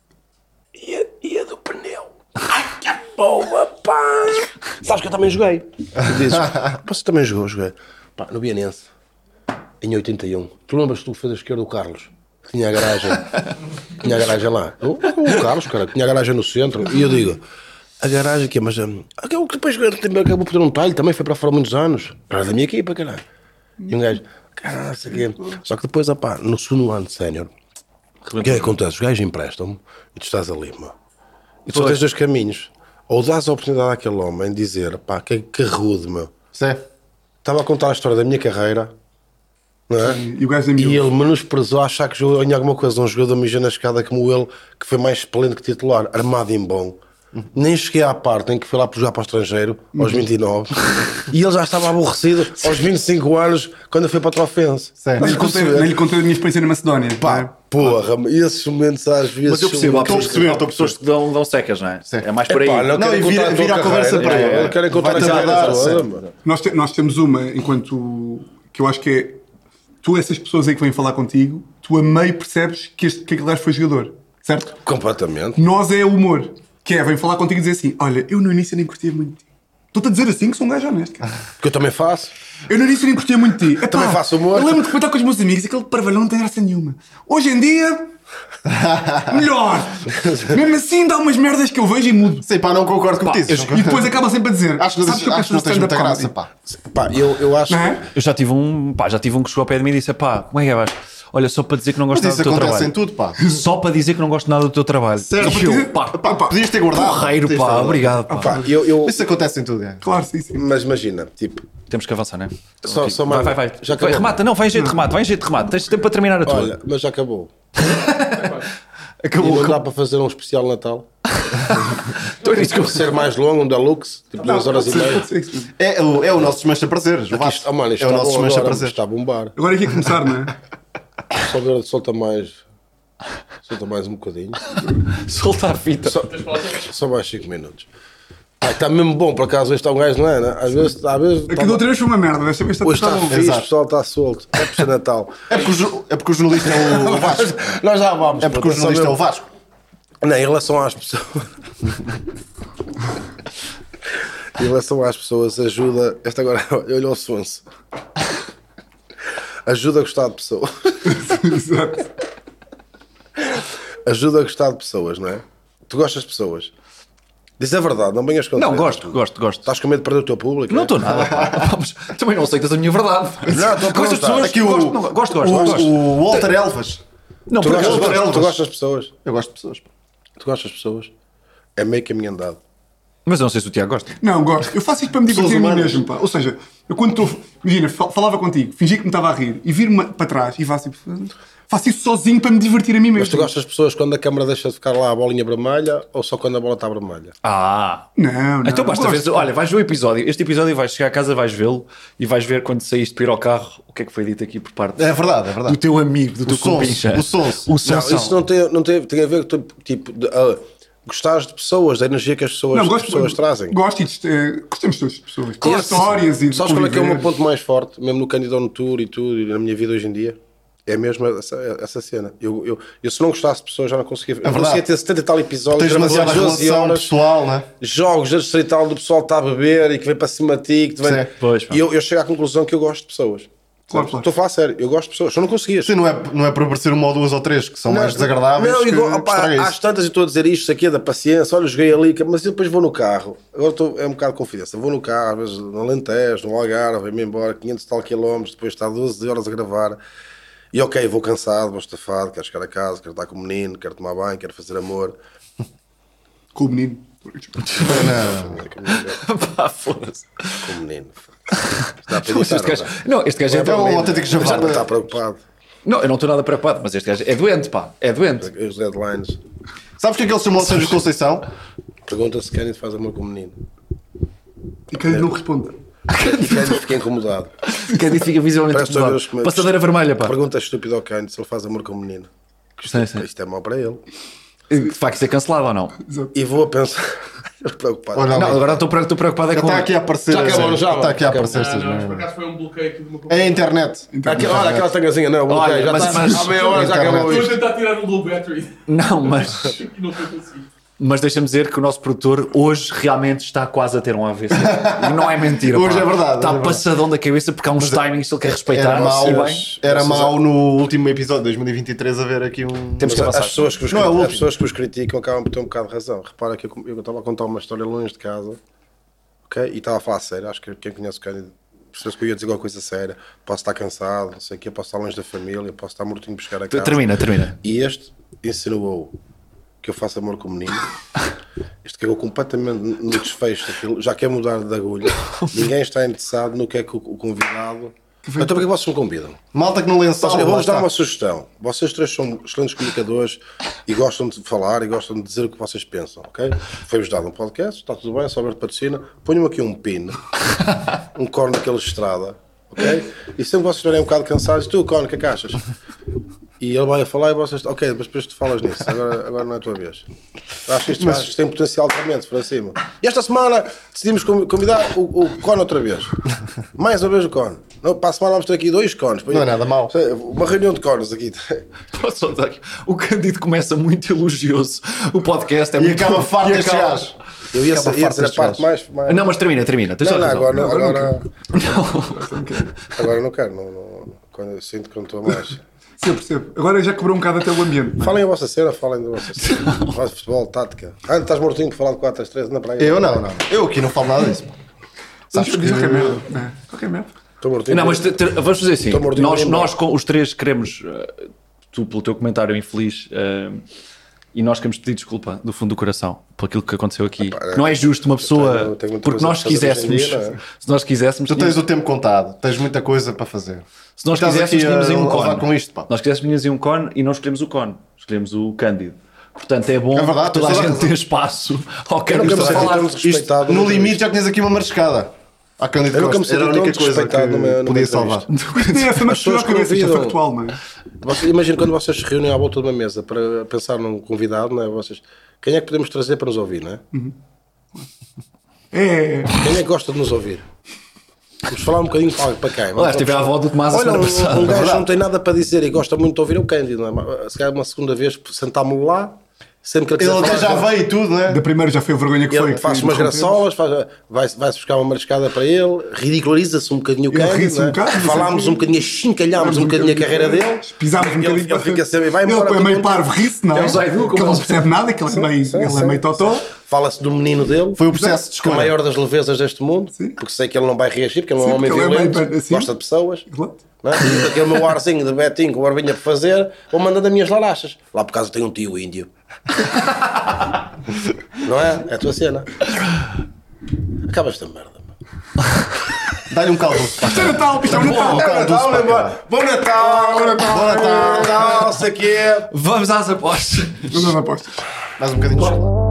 E a do pneu? Ai, que boa, pá! Sabes que eu também joguei. Tu dizes, você também joguei. Pá, no Bienense, em 81. Tu lembras-te do defesa esquerdo do Carlos? Que tinha a garagem lá. O Carlos, cara, que tinha a garagem no centro. E eu digo, a garagem aqui, mas aquele que depois acabou por ter um talho, também foi para fora há muitos anos. Era da minha equipa, caralho. E um gajo, caralho, sei quê. Só que depois, pá, no segundo ano de sénior, o que é que acontece? Os gajos emprestam-me e tu estás ali, meu. E tu só tens dois caminhos. Ou dás a oportunidade àquele homem de dizer, pá, que rude, meu. Sim. Estava a contar a história da minha carreira, não é? E o gajo da E ele menosprezou a achar que jogou em alguma coisa. Um jogador mijou na escada como ele, que foi mais esplêndido que titular, armado em bom. Nem cheguei à parte em que foi lá para jogar para o estrangeiro, aos 29. E ele já estava aborrecido aos 25 anos, quando eu fui para a Trofense. Nem lhe contei a minha experiência na Macedónia. Pá, porra, esses momentos às vezes... Mas eu percebo, há Estou a pessoas que dão secas, não é? Sim. É mais por aí. Epá, Não, e vira a conversa para ele. Não querem contar Vai-te essa abordar, coisa toda, sim. mano. Nós temos uma, enquanto que eu acho que é tu, essas pessoas aí que vêm falar contigo, tu a meio percebes que aquele gajo foi jogador, certo? Completamente. Nós é humor, que é, vem falar contigo e dizer assim: olha, eu no início nem curtia muito de ti. Estou-te a dizer assim que sou um gajo honesto, cara. Que eu também faço. Eu no início nem curtia muito de ti. Epá, Também faço humor. Eu lembro de comentar com os meus amigos, aquele parvalhão não tem graça nenhuma. Hoje em dia, melhor. Mesmo assim, dá umas merdas que eu vejo e mudo. Sim, pá, não concordo com isso. E depois acaba sempre a dizer: Acho que sabes que eu penso no não tens stand-up muita graça, comedy? pá. Pá, eu acho... Não é? Eu já tive um que chegou ao pé de mim e disse: pá, como é que é, vais? Olha, só para dizer que não Mas gosto nada isso do teu acontece em trabalho. tudo, pá. Só para dizer que não gosto nada do teu trabalho. Certo. E eu, pá, Podias ter guardado. porreiro, Podias ter pá, guardado. obrigado, pá. Pá, eu, Isso acontece em tudo, é. Claro, sim. mas imagina, tipo, Temos que avançar, não é? só mais. Vai. Já Vai, acabou. remata, não, vai em jeito de remate, vai em jeito de remate. Tens tempo para terminar a tua. Olha, mas já acabou. E Acabou. não dá para fazer um especial Natal? Então é isso que eu Ser mais longo, um deluxe, tipo 2 horas e meia. É o nosso desmancha-prazeres. O Vasco. Mano, isto É o está nosso bom agora, desmancha-prazeres. está a bombar. Agora aqui a começar, não é? Solta mais um bocadinho. solta a fita. Só mais 5 minutos. Está mesmo bom, por acaso, este é um gajo, não é? Né? Às vezes Aqui da outra vez foi uma merda, desta vez hoje está está bom. fixe, o Exato. pessoal está solto. É por ser Natal. É porque o jornalista é o Vasco. Nós já vamos. É porque o pronto, jornalista é só o Vasco. Não, em relação às pessoas. Em relação às pessoas, ajuda. Esta agora, olha o sonso. Ajuda a gostar de pessoas. Exato. Ajuda a gostar de pessoas, não é? Tu gostas de pessoas. Diz a verdade, não venhas com Não, treta. gosto. Estás com medo de perder o teu público? Não é? estou nada, pá. Vamos, também não aceitas a minha verdade. Não, estou a Gostas de perguntar. pessoas? Aqui Gosto. o Walter Elvas. Não, Tu por acaso, gostas de pessoas? Eu gosto de pessoas. pá. Tu gostas de pessoas? É meio caminho andado. mas eu não sei se o Tiago gosta. Não, gosto. Eu faço isto para me divertir a mim humanas. mesmo, pá. Ou seja, eu quando estou. Imagina, falava contigo, fingi que me estava a rir e vir-me para trás e faço tipo. Faço isso sozinho para me divertir a mim mesmo. Mas tu gostas de pessoas quando a câmara deixa de ficar lá a bolinha vermelha ou só quando a bola está vermelha? Não. Então basta gosto. ver. Olha, vais ver o episódio. Este episódio vais chegar a casa, vais vê-lo e vais ver quando saíste para ir ao carro o que é que foi dito aqui por parte É verdade, é do verdade. teu amigo, do teu sonso, compincha. o sonso. O Não, sonso. isso tem a ver com tipo gostares de pessoas, da energia que as pessoas, Não, as gosto, pessoas trazem. Gosto gostamos todos de pessoas. Com Esse- histórias e de Sabes qual é que é o meu conviver. ponto mais forte, mesmo no Candidato no Tour e tudo, e na minha vida hoje em dia? É mesmo essa cena. Eu se não gostasse de pessoas já não conseguia. Eu verdade. conseguia ter 70 e tal episódios, Tens gravas demasiada 12 relação horas, pessoal, não é? jogos da distrital do pessoal está a beber e que vem para cima de ti. Que te vem... Sim. Pois, pá. E eu chego à conclusão que eu gosto de pessoas. Claro, Sabes? claro. Estou a falar sério, eu gosto de pessoas, só não conseguias. Sim, não é por aparecer uma ou duas ou três que são mais Não, desagradáveis não, que igual, opá, estraga às isso. tantas eu estou a dizer isto aqui é da paciência, olha, joguei ali, mas eu depois vou no carro, agora é um bocado de confidência, vou no carro, às vezes no Alentejo, no Algarve, vem-me embora 500 e tal quilómetros, depois está 12 horas a gravar, e ok, vou cansado, vou estafado, quero chegar a casa, quero estar com o menino, quero tomar banho, quero fazer amor. Com o menino. Pá, foda-se. Com o menino. Está a Este pensar, gajo, não, este gajo é É um autêntico já javado. está preocupado, Não, eu não estou nada preocupado, mas este gajo é doente, pá. É doente. os deadlines, Sabes porque é que ele se chamou o Sérgio Conceição? pergunta se Kennedy faz amor com o menino. E quem não responde. E Kennedy fica incomodado. Quem diz fica visualmente Parece que estou a ver os incomodado. Passadeira vermelha, pá. Pergunta estúpida ao Kennedy se ele faz amor com o menino. Sim. Isto é mau para ele. Vai ser cancelado ou não? E vou a pensar, preocupado. Olha, Não, agora estou preocupado é com... Está aqui a aparecer. Já acabou, já, Está aqui a acabou. aparecer estas Não, por merdas. acaso foi um bloqueio aqui de uma É a internet. Olha aquela tangazinha, não, Olha, ok, já mas- está. mas- Há meia hora já internet. acabou Estou a isto. tentar tirar um low battery Não, mas... e não foi conseguido. Mas deixa-me dizer que o nosso produtor hoje realmente está quase a ter um AVC. E não é mentira. Hoje pá. é verdade, Está hoje é verdade. passadão da cabeça porque há uns timings que ele quer respeitar. Era mau, E bem, era mau no último episódio de 2023 haver aqui um. temos que Mas avançar. as pessoas que vos Não é o criticam, as último. pessoas que vos criticam acabam por ter um bocado de razão. Repara que eu estava a contar uma história longe de casa, ok? E estava a falar sério. Acho que quem conhece o Kennedy percebeu que eu ia dizer alguma coisa séria. Posso estar cansado, não sei o quê, posso estar longe da família, posso estar mortinho de buscar a casa. Termina. E este insinuou que eu faço amor com o menino. Este cagou completamente no desfecho daquilo, já quer mudar de agulha. Ninguém está interessado no que é que o convidado. Então para que vocês me convidam? Malta que não lê sal. Eu vou-vos lá dar uma está. sugestão. Vocês três são excelentes comunicadores e gostam de falar e gostam de dizer o que vocês pensam, ok? Foi-vos dado um podcast, está tudo bem, só Alberto patrocina. Ponham aqui um pino, um corno daquele de estrada, ok? E sempre que vocês estiverem um bocado cansados, tu, corno, o que é que achas? E ele vai a falar e vocês, ok, mas depois tu falas nisso, agora não é a tua vez. Acho que isto tem potencial realmente para cima. E esta semana decidimos convidar o Con outra vez. Mais uma vez o Con. Não, para a semana vamos ter aqui 2 Cons. Não é nada mau. Uma reunião de Cons aqui. Posso só dizer aqui? O Candido começa muito elogioso. O podcast é E muito... acaba farto e destes acaba- gajos. Eu ia Acaba dizer farto a destes parte gajos. mais... Não, mas termina. Tens Não, só razão. agora não quero. Quando eu sinto que não estou mais. Sim, eu percebo. Agora já quebrou um bocado até o ambiente. Falem a vossa cena, falem da vossa cena. Faz futebol, tática. Estás mortinho por falar de 4-3 na praia. Eu não. Eu aqui não falo nada disso. Sabes que diz qualquer merda. Qualquer merda. Estou mortinho. Não, mas vamos fazer assim. Estou mortinho Nós, mesmo. nós com os três queremos, tu pelo teu comentário infeliz, e nós queremos pedir desculpa do fundo do coração por aquilo que aconteceu aqui. Que não é justo uma pessoa, tenho muita porque coisa nós para fazer hoje em quiséssemos, dia, não é? se nós quiséssemos, Tu tens o tempo contado, tens muita coisa para fazer. se nós Estás quiséssemos, aqui tínhamos aí a um levar cone. com isto, pá. Nós quiséssemos, tínhamos aí um cone e não escolhemos o cone, escolhemos o Cândido. Portanto, é bom É verdade, que toda a tens toda a gente razão. tenha espaço ao Eu Cândido nunca me para senti falar. tão desrespeitado. No nunca limite vi. já tinhas aqui uma mariscada. À Cândido Eu nunca me Costa. Era a senti tão única coisa desrespeitado que numa podia entrevista. salvar. Tem essa As pessoas na cabeça, isto é convidam. factual, não é? Imagina quando vocês se reúnem à volta de uma mesa para pensar num convidado, não é? Vocês, quem é que podemos trazer para nos ouvir, não é? É. Quem é que gosta de nos ouvir? Vamos falar um bocadinho para quem? Olha, estive à volta do Tomás a Olha, semana passada. um gajo verdade. não tem nada para dizer e gosta muito de ouvir o Cândido, não é? Se calhar uma segunda vez sentámo-lo lá, sempre que Ele quiser até já falar, veio e tudo, né? Da primeira já foi a vergonha que foi. ele que faz foi umas interrompemos. graçolas, vai-se buscar uma mariscada para ele, ridiculariza-se um bocadinho o Ele Cândido, ri-se não é? um bocado, não sei Falámos o quê. um bocadinho, chincalhámos um bocadinho a carreira dele. Pisámos um bocadinho. Ele fica sempre, vai Ele embora. é meio com- parvo, ri-se, não é? É o Zaidu, como Que ele não ele- percebe nada, que ele é meio, sim, ele é sim. meio totó. Fala-se do menino dele. Foi o processo de Que é a escolha. maior das levezas deste mundo, Sim. porque sei que ele não vai reagir, porque ele não é um Sim, homem porque ele é meio violento, assim. gosta de pessoas. Exato. Não é? E aquele meu arzinho de Betinho com barbinha para fazer, vou mandando as minhas larachas. Lá por casa tem um tio índio. Não é? É a tua cena. Acaba esta merda. Dá-lhe um caldo. Isto é Natal, isto é um Natal. Bom Natal! Bom Natal! Sei que é. Vamos às apostas. Não dá apostas. Mais um bocadinho de chocolate.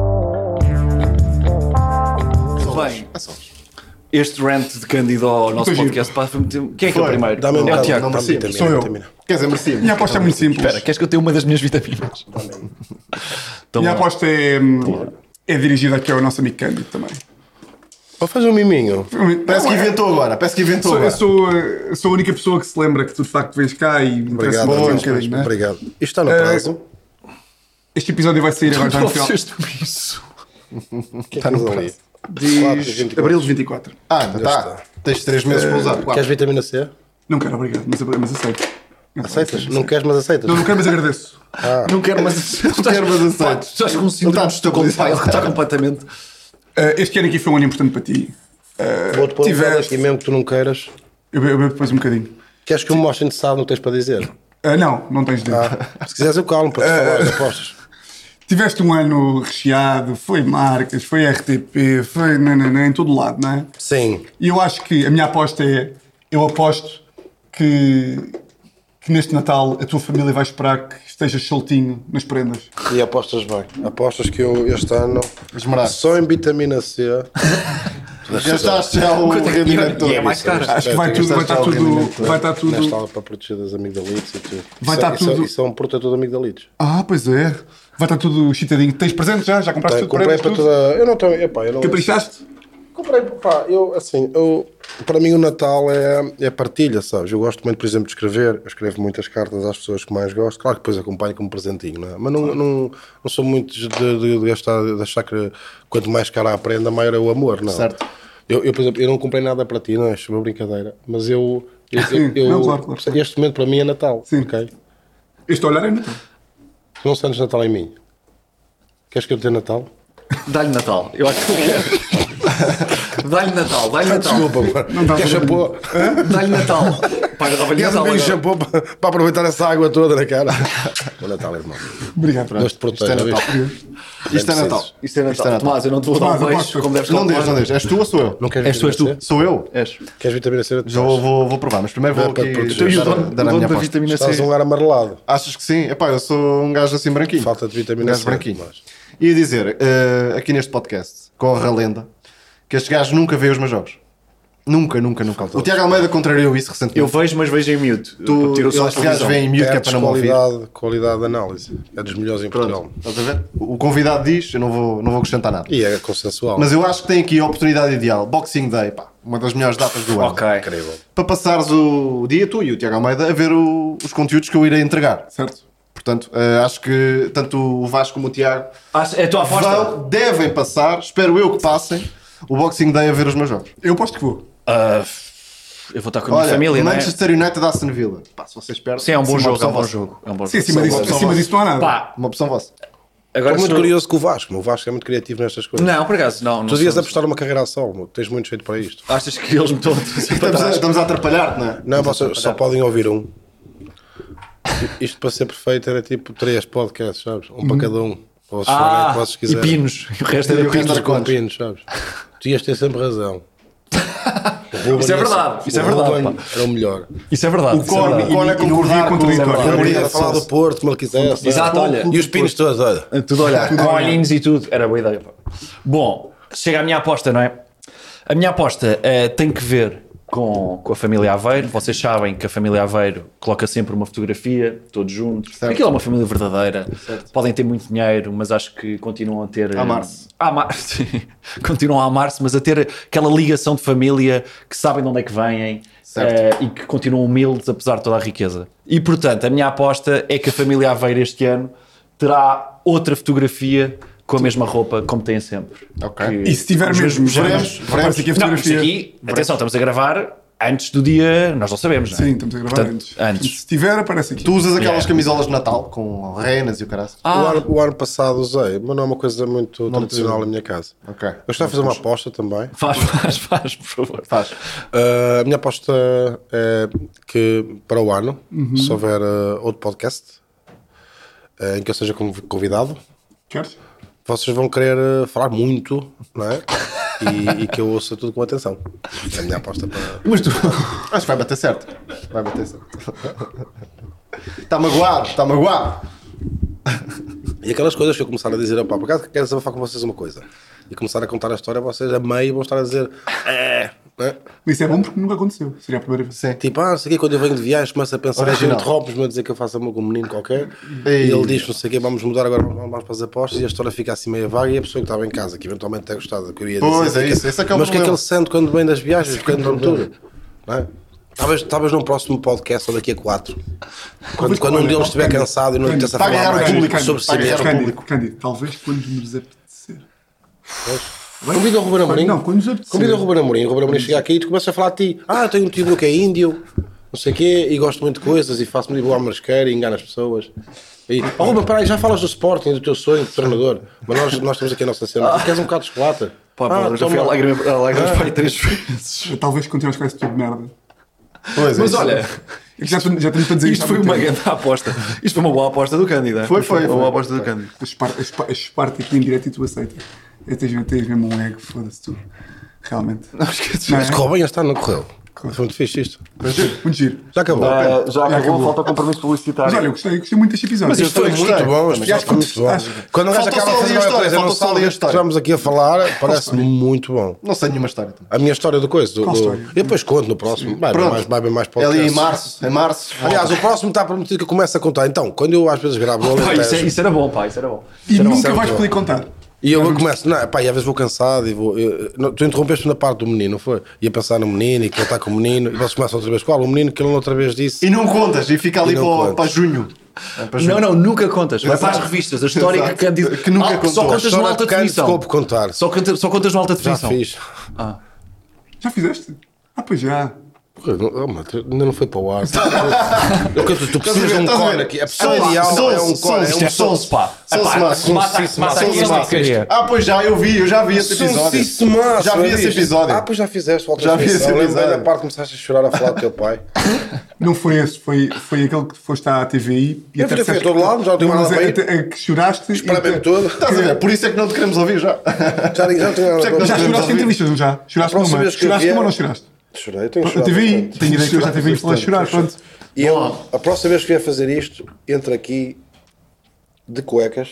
Bem, este rant de Cândido ao nosso Muito giro. podcast, pá, foi muito... Quem é que é o Foi. primeiro? Dá-me um É o bocado. Tiago. não Dá-me merecia. vitamina, Sou eu. vitamina. Quer dizer, merecia. Minha aposta é muito simples. Espera, queres que eu tenha uma das minhas vitaminas? Então, Minha lá. aposta é dirigida aqui ao nosso amigo Cândido também. Vou fazer um miminho. Parece que inventou agora. Parece que inventou agora. Eu sou a única pessoa que se lembra que tu de facto vens cá e me parece Obrigado. um Luís, bocadinho, não é? Obrigado. Isto está no prazo. Este episódio vai sair agora já no final. isso. Está no prazo. Diz abril de 24. Ah, ainda está. Tens 3 meses para usar. Queres vitamina C? Não quero, obrigado, mas aceito. Aceitas? Não queres, mas aceitas? Não quero, mas agradeço. Não quero, mas... Não quero, mas aceito. Estás com um síndrome de Estocolmo, pá, ele está completamente... Este ano aqui foi um ano importante para ti. Vou-te pôr um bocado tiveste- aqui mesmo que tu não queiras. Eu bebo depois um bocadinho. Queres que eu me mostre interessado no que tens para dizer? Não tens dentro. Se quiseres eu calmo para te falar as apostas. Tiveste um ano recheado, foi marcas, foi RTP, foi em todo lado, não é? Sim. E eu acho que a minha aposta é, eu aposto que neste Natal a tua família vai esperar que estejas soltinho nas prendas. E apostas bem. Apostas que eu este ano, Esmeraste. só em vitamina C, Gastaste já o rendimento todo. E é mais caro. Acho que vai estar tudo. nesta aula para proteger das amigdalites e tudo. Vai Isso é- estar isso é- tudo- Isso é um protetor de amigdalites. Ah, pois é. Vai estar tudo chitadinho. Tens presente já? Já compraste tudo? Comprei para tudo? toda. Eu não tenho. Epá, eu não. Caprichaste? Comprei, pá, para mim o Natal é partilha, sabes? Eu gosto muito, por exemplo, de escrever. Eu escrevo muitas cartas às pessoas que mais gosto. Claro que depois acompanho como presentinho, não é? Mas não sou muito de gastar, de achar que quanto mais cara a prenda, maior é o amor, não. Certo. Eu, por exemplo, eu não comprei nada para ti, não é? Isto é uma brincadeira. Mas eu Não, claro. este momento para mim é Natal. Sim. Ok? Este olhar é Natal. Tu não sentes Natal em mim? Queres que eu te dê Natal? Dá-lhe Natal. Eu acho que eu quero. Dá-lhe Natal, dá-lhe Natal. Desculpa, mano. Não dá Quer para- shampoo? Dá-lhe Natal. Paga dava-lhe Queres Natal um agora. shampoo para aproveitar essa água toda na cara? Bom Natal, irmão. Obrigado. Deus te proteja. Isto é Natal. viste? Isto é Bem Natal. preciso. Isto é Natal. Tomás, eu não te vou dar um Tomás, beijo aposto. como deves Não calcular. deixes, não deixes. És tu ou sou eu? Não queres És tu, vitamina C? Sou eu? És. Queres vitamina C? Já vou provar, mas primeiro vou Não, para aqui proteger. Tu e o dar, dono dar a minha da aposta. vitamina C. Estás um ar amarelado. Achas que sim? Epá, eu sou um gajo assim branquinho. Falta de Um vitamina gajo C. branquinho. Mas- Ia dizer, aqui neste podcast, corre a lenda, que este gajo nunca vê os meus jogos. Nunca. O Tiago Almeida contrariou isso recentemente. Eu vejo, mas vejo em mute. Tu, Tiro o som estes da gajos televisão. veem em mute que é Perdes para não me ouvir. qualidade de análise. É dos melhores em Portugal. Estás a ver? O convidado diz, eu não vou acrescentar nada. E é consensual. Mas eu acho que tem aqui a oportunidade ideal. Boxing Day, pá, uma das melhores datas do ano. Ok. Incrível. Para passares o dia, tu e o Tiago Almeida, a ver os conteúdos que eu irei entregar. Certo. Portanto, acho que tanto o Vasco como o Tiago É a tua aposta? devem passar, espero eu que passem, o Boxing Day a ver os meus jogos. Eu aposto que vou. Eu vou estar com a minha Olha, família, não é? Manchester United Aston Villa. Pá, se vocês perdem, Sim, é um bom uma jogo, é opção um bom vossa. jogo. É um bom Sim, jogo. acima disso não há nada. Pá, Uma opção vossa. Estou muito sou- curioso com o Vasco. O Vasco é muito criativo nestas coisas. Não, por acaso, não. Tu devias apostar numa carreira a solo. Tens muito jeito para isto. Achas que eles me estão a trazer para trás? Estamos a atrapalhar-te, não é? Não, vocês só podem ouvir um. Isto para ser perfeito era tipo 3 podcasts, sabes? Um para cada um. Para vocês falarem o que vocês E quiserem. pinos. E o resto é E de o resto pinos. é Com pinos, sabes? Tu ias ter sempre razão. O Ruben Isso é ia ser- verdade, isso é o verdade, Ruben pá. era o melhor. Isso é verdade. O Cone é e não concordar havia com contraditório. o Ele ia Maria falar do Sousa. Porto, como ele quisesse. Exato, olha. E os pinos todos, olha. Tudo olhar, com olhinhos e tudo. Era boa ideia. Pá. Bom, chega a minha aposta, não é? A minha aposta tem que ver com a família Aveiro. Vocês sabem que a família Aveiro coloca sempre uma fotografia, todos juntos. Certo. Aquilo é uma família verdadeira. Podem ter muito dinheiro, mas acho que continuam a ter... Amar-se. Sim. Continuam a amar-se, mas a ter aquela ligação de família, que sabem de onde é que vêm e que continuam humildes apesar de toda a riqueza. E, portanto, a minha aposta é que a família Aveiro este ano terá outra fotografia com a mesma roupa, como têm sempre. Ok. Que- E se tiver os mesmo, mesmos géneros. aparece aqui a Não, isto fotografia. aqui, atenção, estamos a gravar antes do dia, nós não sabemos, não é? Sim, estamos a gravar Portanto, antes. Se tiver, aparece aqui. Tu usas aquelas Yeah. camisolas de Natal com renas e o caralho. O ano passado usei, mas não é uma coisa muito tradicional na minha casa. Ok. Eu gostava de fazer uma aposta também. Faz, por favor. Faz. A minha aposta é que para o ano, se houver outro podcast em que eu seja convidado, Queres? vocês vão querer falar muito, não é? E que eu ouça tudo com atenção. É a minha aposta para. Mas tu... Acho que vai bater certo. Vai bater certo. Está magoado, está magoado. E aquelas coisas que eu começar a dizer, opá, por acaso quero desabafar com vocês uma coisa. E começar a contar a história, vocês a meio vão estar a dizer. Não é? Isso é bom porque nunca aconteceu. Seria a primeira vez. Sim. Tipo, não sei o quê, quando eu venho de viagem, começo a pensar, Original. interrompes-me a dizer que eu faço amor com um menino qualquer, Ei. e ele diz, não sei o quê, vamos mudar agora, vamos para as apostas, e a história fica assim meio vaga, e a pessoa que estava em casa, que eventualmente tem gostado do que eu ia dizer. Pois, é fica, isso, esse é que é o mas o que é que problema. ele sente quando vem das viagens, quando tudo? Não é? Talvez num próximo podcast ou daqui a 4. Quando um deles estiver cansado e não lhe interessa Vai ganhar falar o mais público, sobre si vai ganhar mesmo. o público. Cândido, talvez quando nos apetecer. Convida o Ruben Amorim. Não, quando nos apetecer. Convida o Ruben Amorim. O Ruben Amorim chega aqui e tu começas a falar de ti. Eu tenho um tio que é índio, não sei o quê, e gosto muito de coisas, e faço-me de boa marisqueira e engano as pessoas. E, Ruben, peraí, já falas do Sporting, do teu sonho de treinador, mas nós temos aqui a nossa cena. Queres um bocado de chocolate? Pá, eu já fui toma. alegre pai 3 vezes. Talvez continues com esse tipo de merda. Pois, é Mas isso. olha, Já tenho para dizer isto foi uma grande aposta. Isto foi uma boa aposta do Cândido. é? Foi. Uma boa aposta do Cândido. Esparto aqui em direto e tu aceita. Tens mesmo um ego, foda-se tu. Realmente. Não esqueças. Não é? Mas correu bem, está, não correu. Foi muito fixe isto. Muito giro. Já acabou. Já acabou, falta o compromisso publicitário. Mas olha, eu gostei muito deste episódio. Mas isto foi Muito gostei. bom, Também este foi muito bom. Quando um gajo Falta acaba só a fazer ali a uma história, coisa, não falta só ali a sabe, história. estamos aqui a falar, parece muito bom. Não sei nenhuma história. também. A minha história do coisa. Qual história? Eu depois conto no próximo. Vai bem mais É podcast. ali em março. Aliás, o próximo está prometido que eu comece a contar. Então, quando eu às vezes gravo no Pá, Alentejo, isso era bom, pá, isso era bom. E nunca certo, vais bom. poder contar. e eu começo, não, pá, e às vezes vou cansado e vou. Tu interrompeste na parte do menino, não foi? Ia pensar no menino e que ele está com o menino, e vocês começam outra vez. Qual? O menino que ele outra vez disse. E não contas, e fica ali E não para contas. junho. É para junho. Não, nunca contas. Vai para as Exato. revistas. A história Exato. que Cândido. Que nunca Só contou. contas no História alta de Cândido definição. ficou por contar. Só contas no alta Já definição. fiz. Já fizeste? Pois já. Porra, ainda não foi para o ar. Tu precisas de um Estás a ver? core aqui. É Sons, ideal, é um sons, core. sons. Isto é sons, pá. Sons Epá, máximos. mata aqui esta porcaria. Pois já, eu já vi esse episódio. Já vi esse episódio. Pois já fizeste. Já vi esse Lembrei episódio. da parte que começaste a chorar a falar do teu pai. Não foi esse, foi aquele que foste à TVI. E Eu até fui a disseste todo lado, já não tenho mas nada a ver. é que choraste. Espalha-me todo. Estás a ver? Por isso é que não te queremos ouvir já. Já não tenho nada Já que a nós Já ver. choraste em entrevistas, não já? Choraste próxima numa? vez que eu Choraste vier- numa ou não choraste? Chorei, tenho A chorado TVI, bastante. tenho ideia que eu já TVI falar chorar, pronto. E eu, a próxima vez que vier fazer isto, entro aqui de cuecas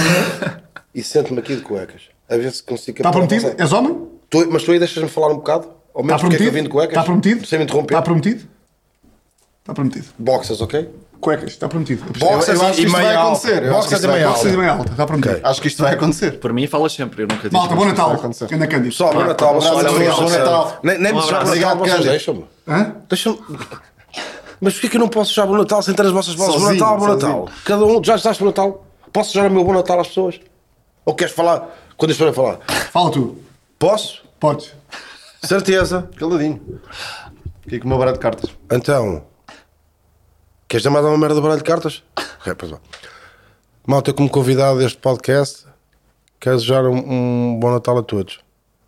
e sento-me aqui de cuecas. A ver se consigo... Está prometido? És homem? Mas tu aí deixas-me falar um bocado? Ao Está menos porque é que eu prometido? vim de cuecas? Está prometido? Sem me interromper? Está prometido? Está prometido. Boxers, ok? Cuecas, está prometido. Boxers Eu acho que e isto vai meia alta. acontecer. Eu acho que Boxers isto e vai meia Boxers alta. e bem alta, está prometido. Ok. Acho que isto vai acontecer. Por mim, falas sempre. Eu nunca disse. Malta, bom vai Natal. acontecer. Anda Cândido. Pessoal, bom Natal. Um abraço, bom Natal. Nem me desejar bom Natal, vocês Cândido. deixam-me. Hã? Deixa-me... Mas porquê que eu não posso desejar bom Natal sem ter as vossas vozes? Bom Sozinho, Natal, bom sozinho. Natal. Cada um, já estás bom Natal? Posso desejar o meu bom Natal às pessoas? Ou queres falar quando eu estou a falar? Fala tu. Posso? Podes. Certeza. Caladinho. Aqui com o meu baralho de cartas. Então, queres dar mais uma merda de baralho de cartas? Ok, pois vá. Malta, como convidado deste podcast, quero desejar um bom Natal a todos.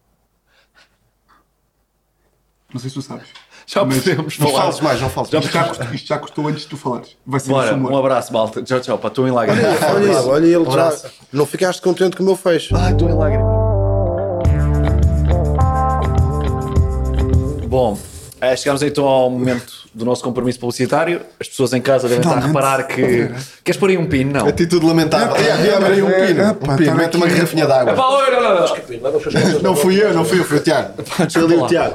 Não sei se tu sabes. Já Mas- podemos Não falar. fales mais, não fales mais. Isto já custou antes de tu falares. Vai ser Bora, isso, amor. um abraço, malta. Tchau, tchau. Pá, estou em lágrimas. Olha ele já. abraço. Não ficaste contente com o meu fecho. Ai, estou em lágrimas. Bom, chegamos então ao momento do nosso compromisso publicitário. As pessoas em casa devem estar a Finalmente. reparar que... Queres pôr aí um pino? Não. Atitude lamentável. Havia um pino. Epá, Um pino. tá Mete uma aqui. garrafinha de água. Pá, olha, olha, olha. Não fui eu, foi o Tiago. Foi ali o Tiago.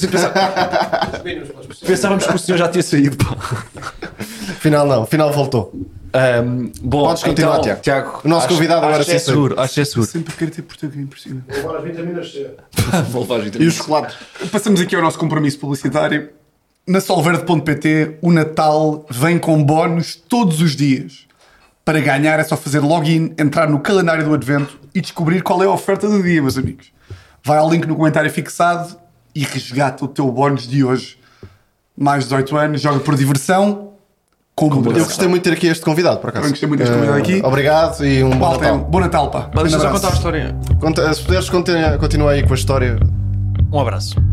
Pensávamos que o senhor já tinha saído. Pá. Final não, final voltou. Bom, Podes continuar, então, Tiago. O nosso convidado agora acho que é sim, seguro. Acho que é seguro. Sempre quero ter português por cima. Agora as vitaminas C. Vou levar as E vitaminas. os chocolates? Passamos aqui ao nosso compromisso publicitário. Na Solverde.pt, o Natal vem com bónus todos os dias. Para ganhar é só fazer login, entrar no calendário do Advento e descobrir qual é a oferta do dia, meus amigos. Vai ao link no comentário fixado e resgata o teu bónus de hoje. Mais 18 anos, joga por diversão, com Eu moderação. gostei muito de ter aqui este convidado, por acaso. Também gostei muito deste convidado aqui. Obrigado e um bom Malta, Natal. bom Natal, pá. Mas deixa eu Um só abraço. contar a história. Se puderes, continua aí com a história. Um abraço.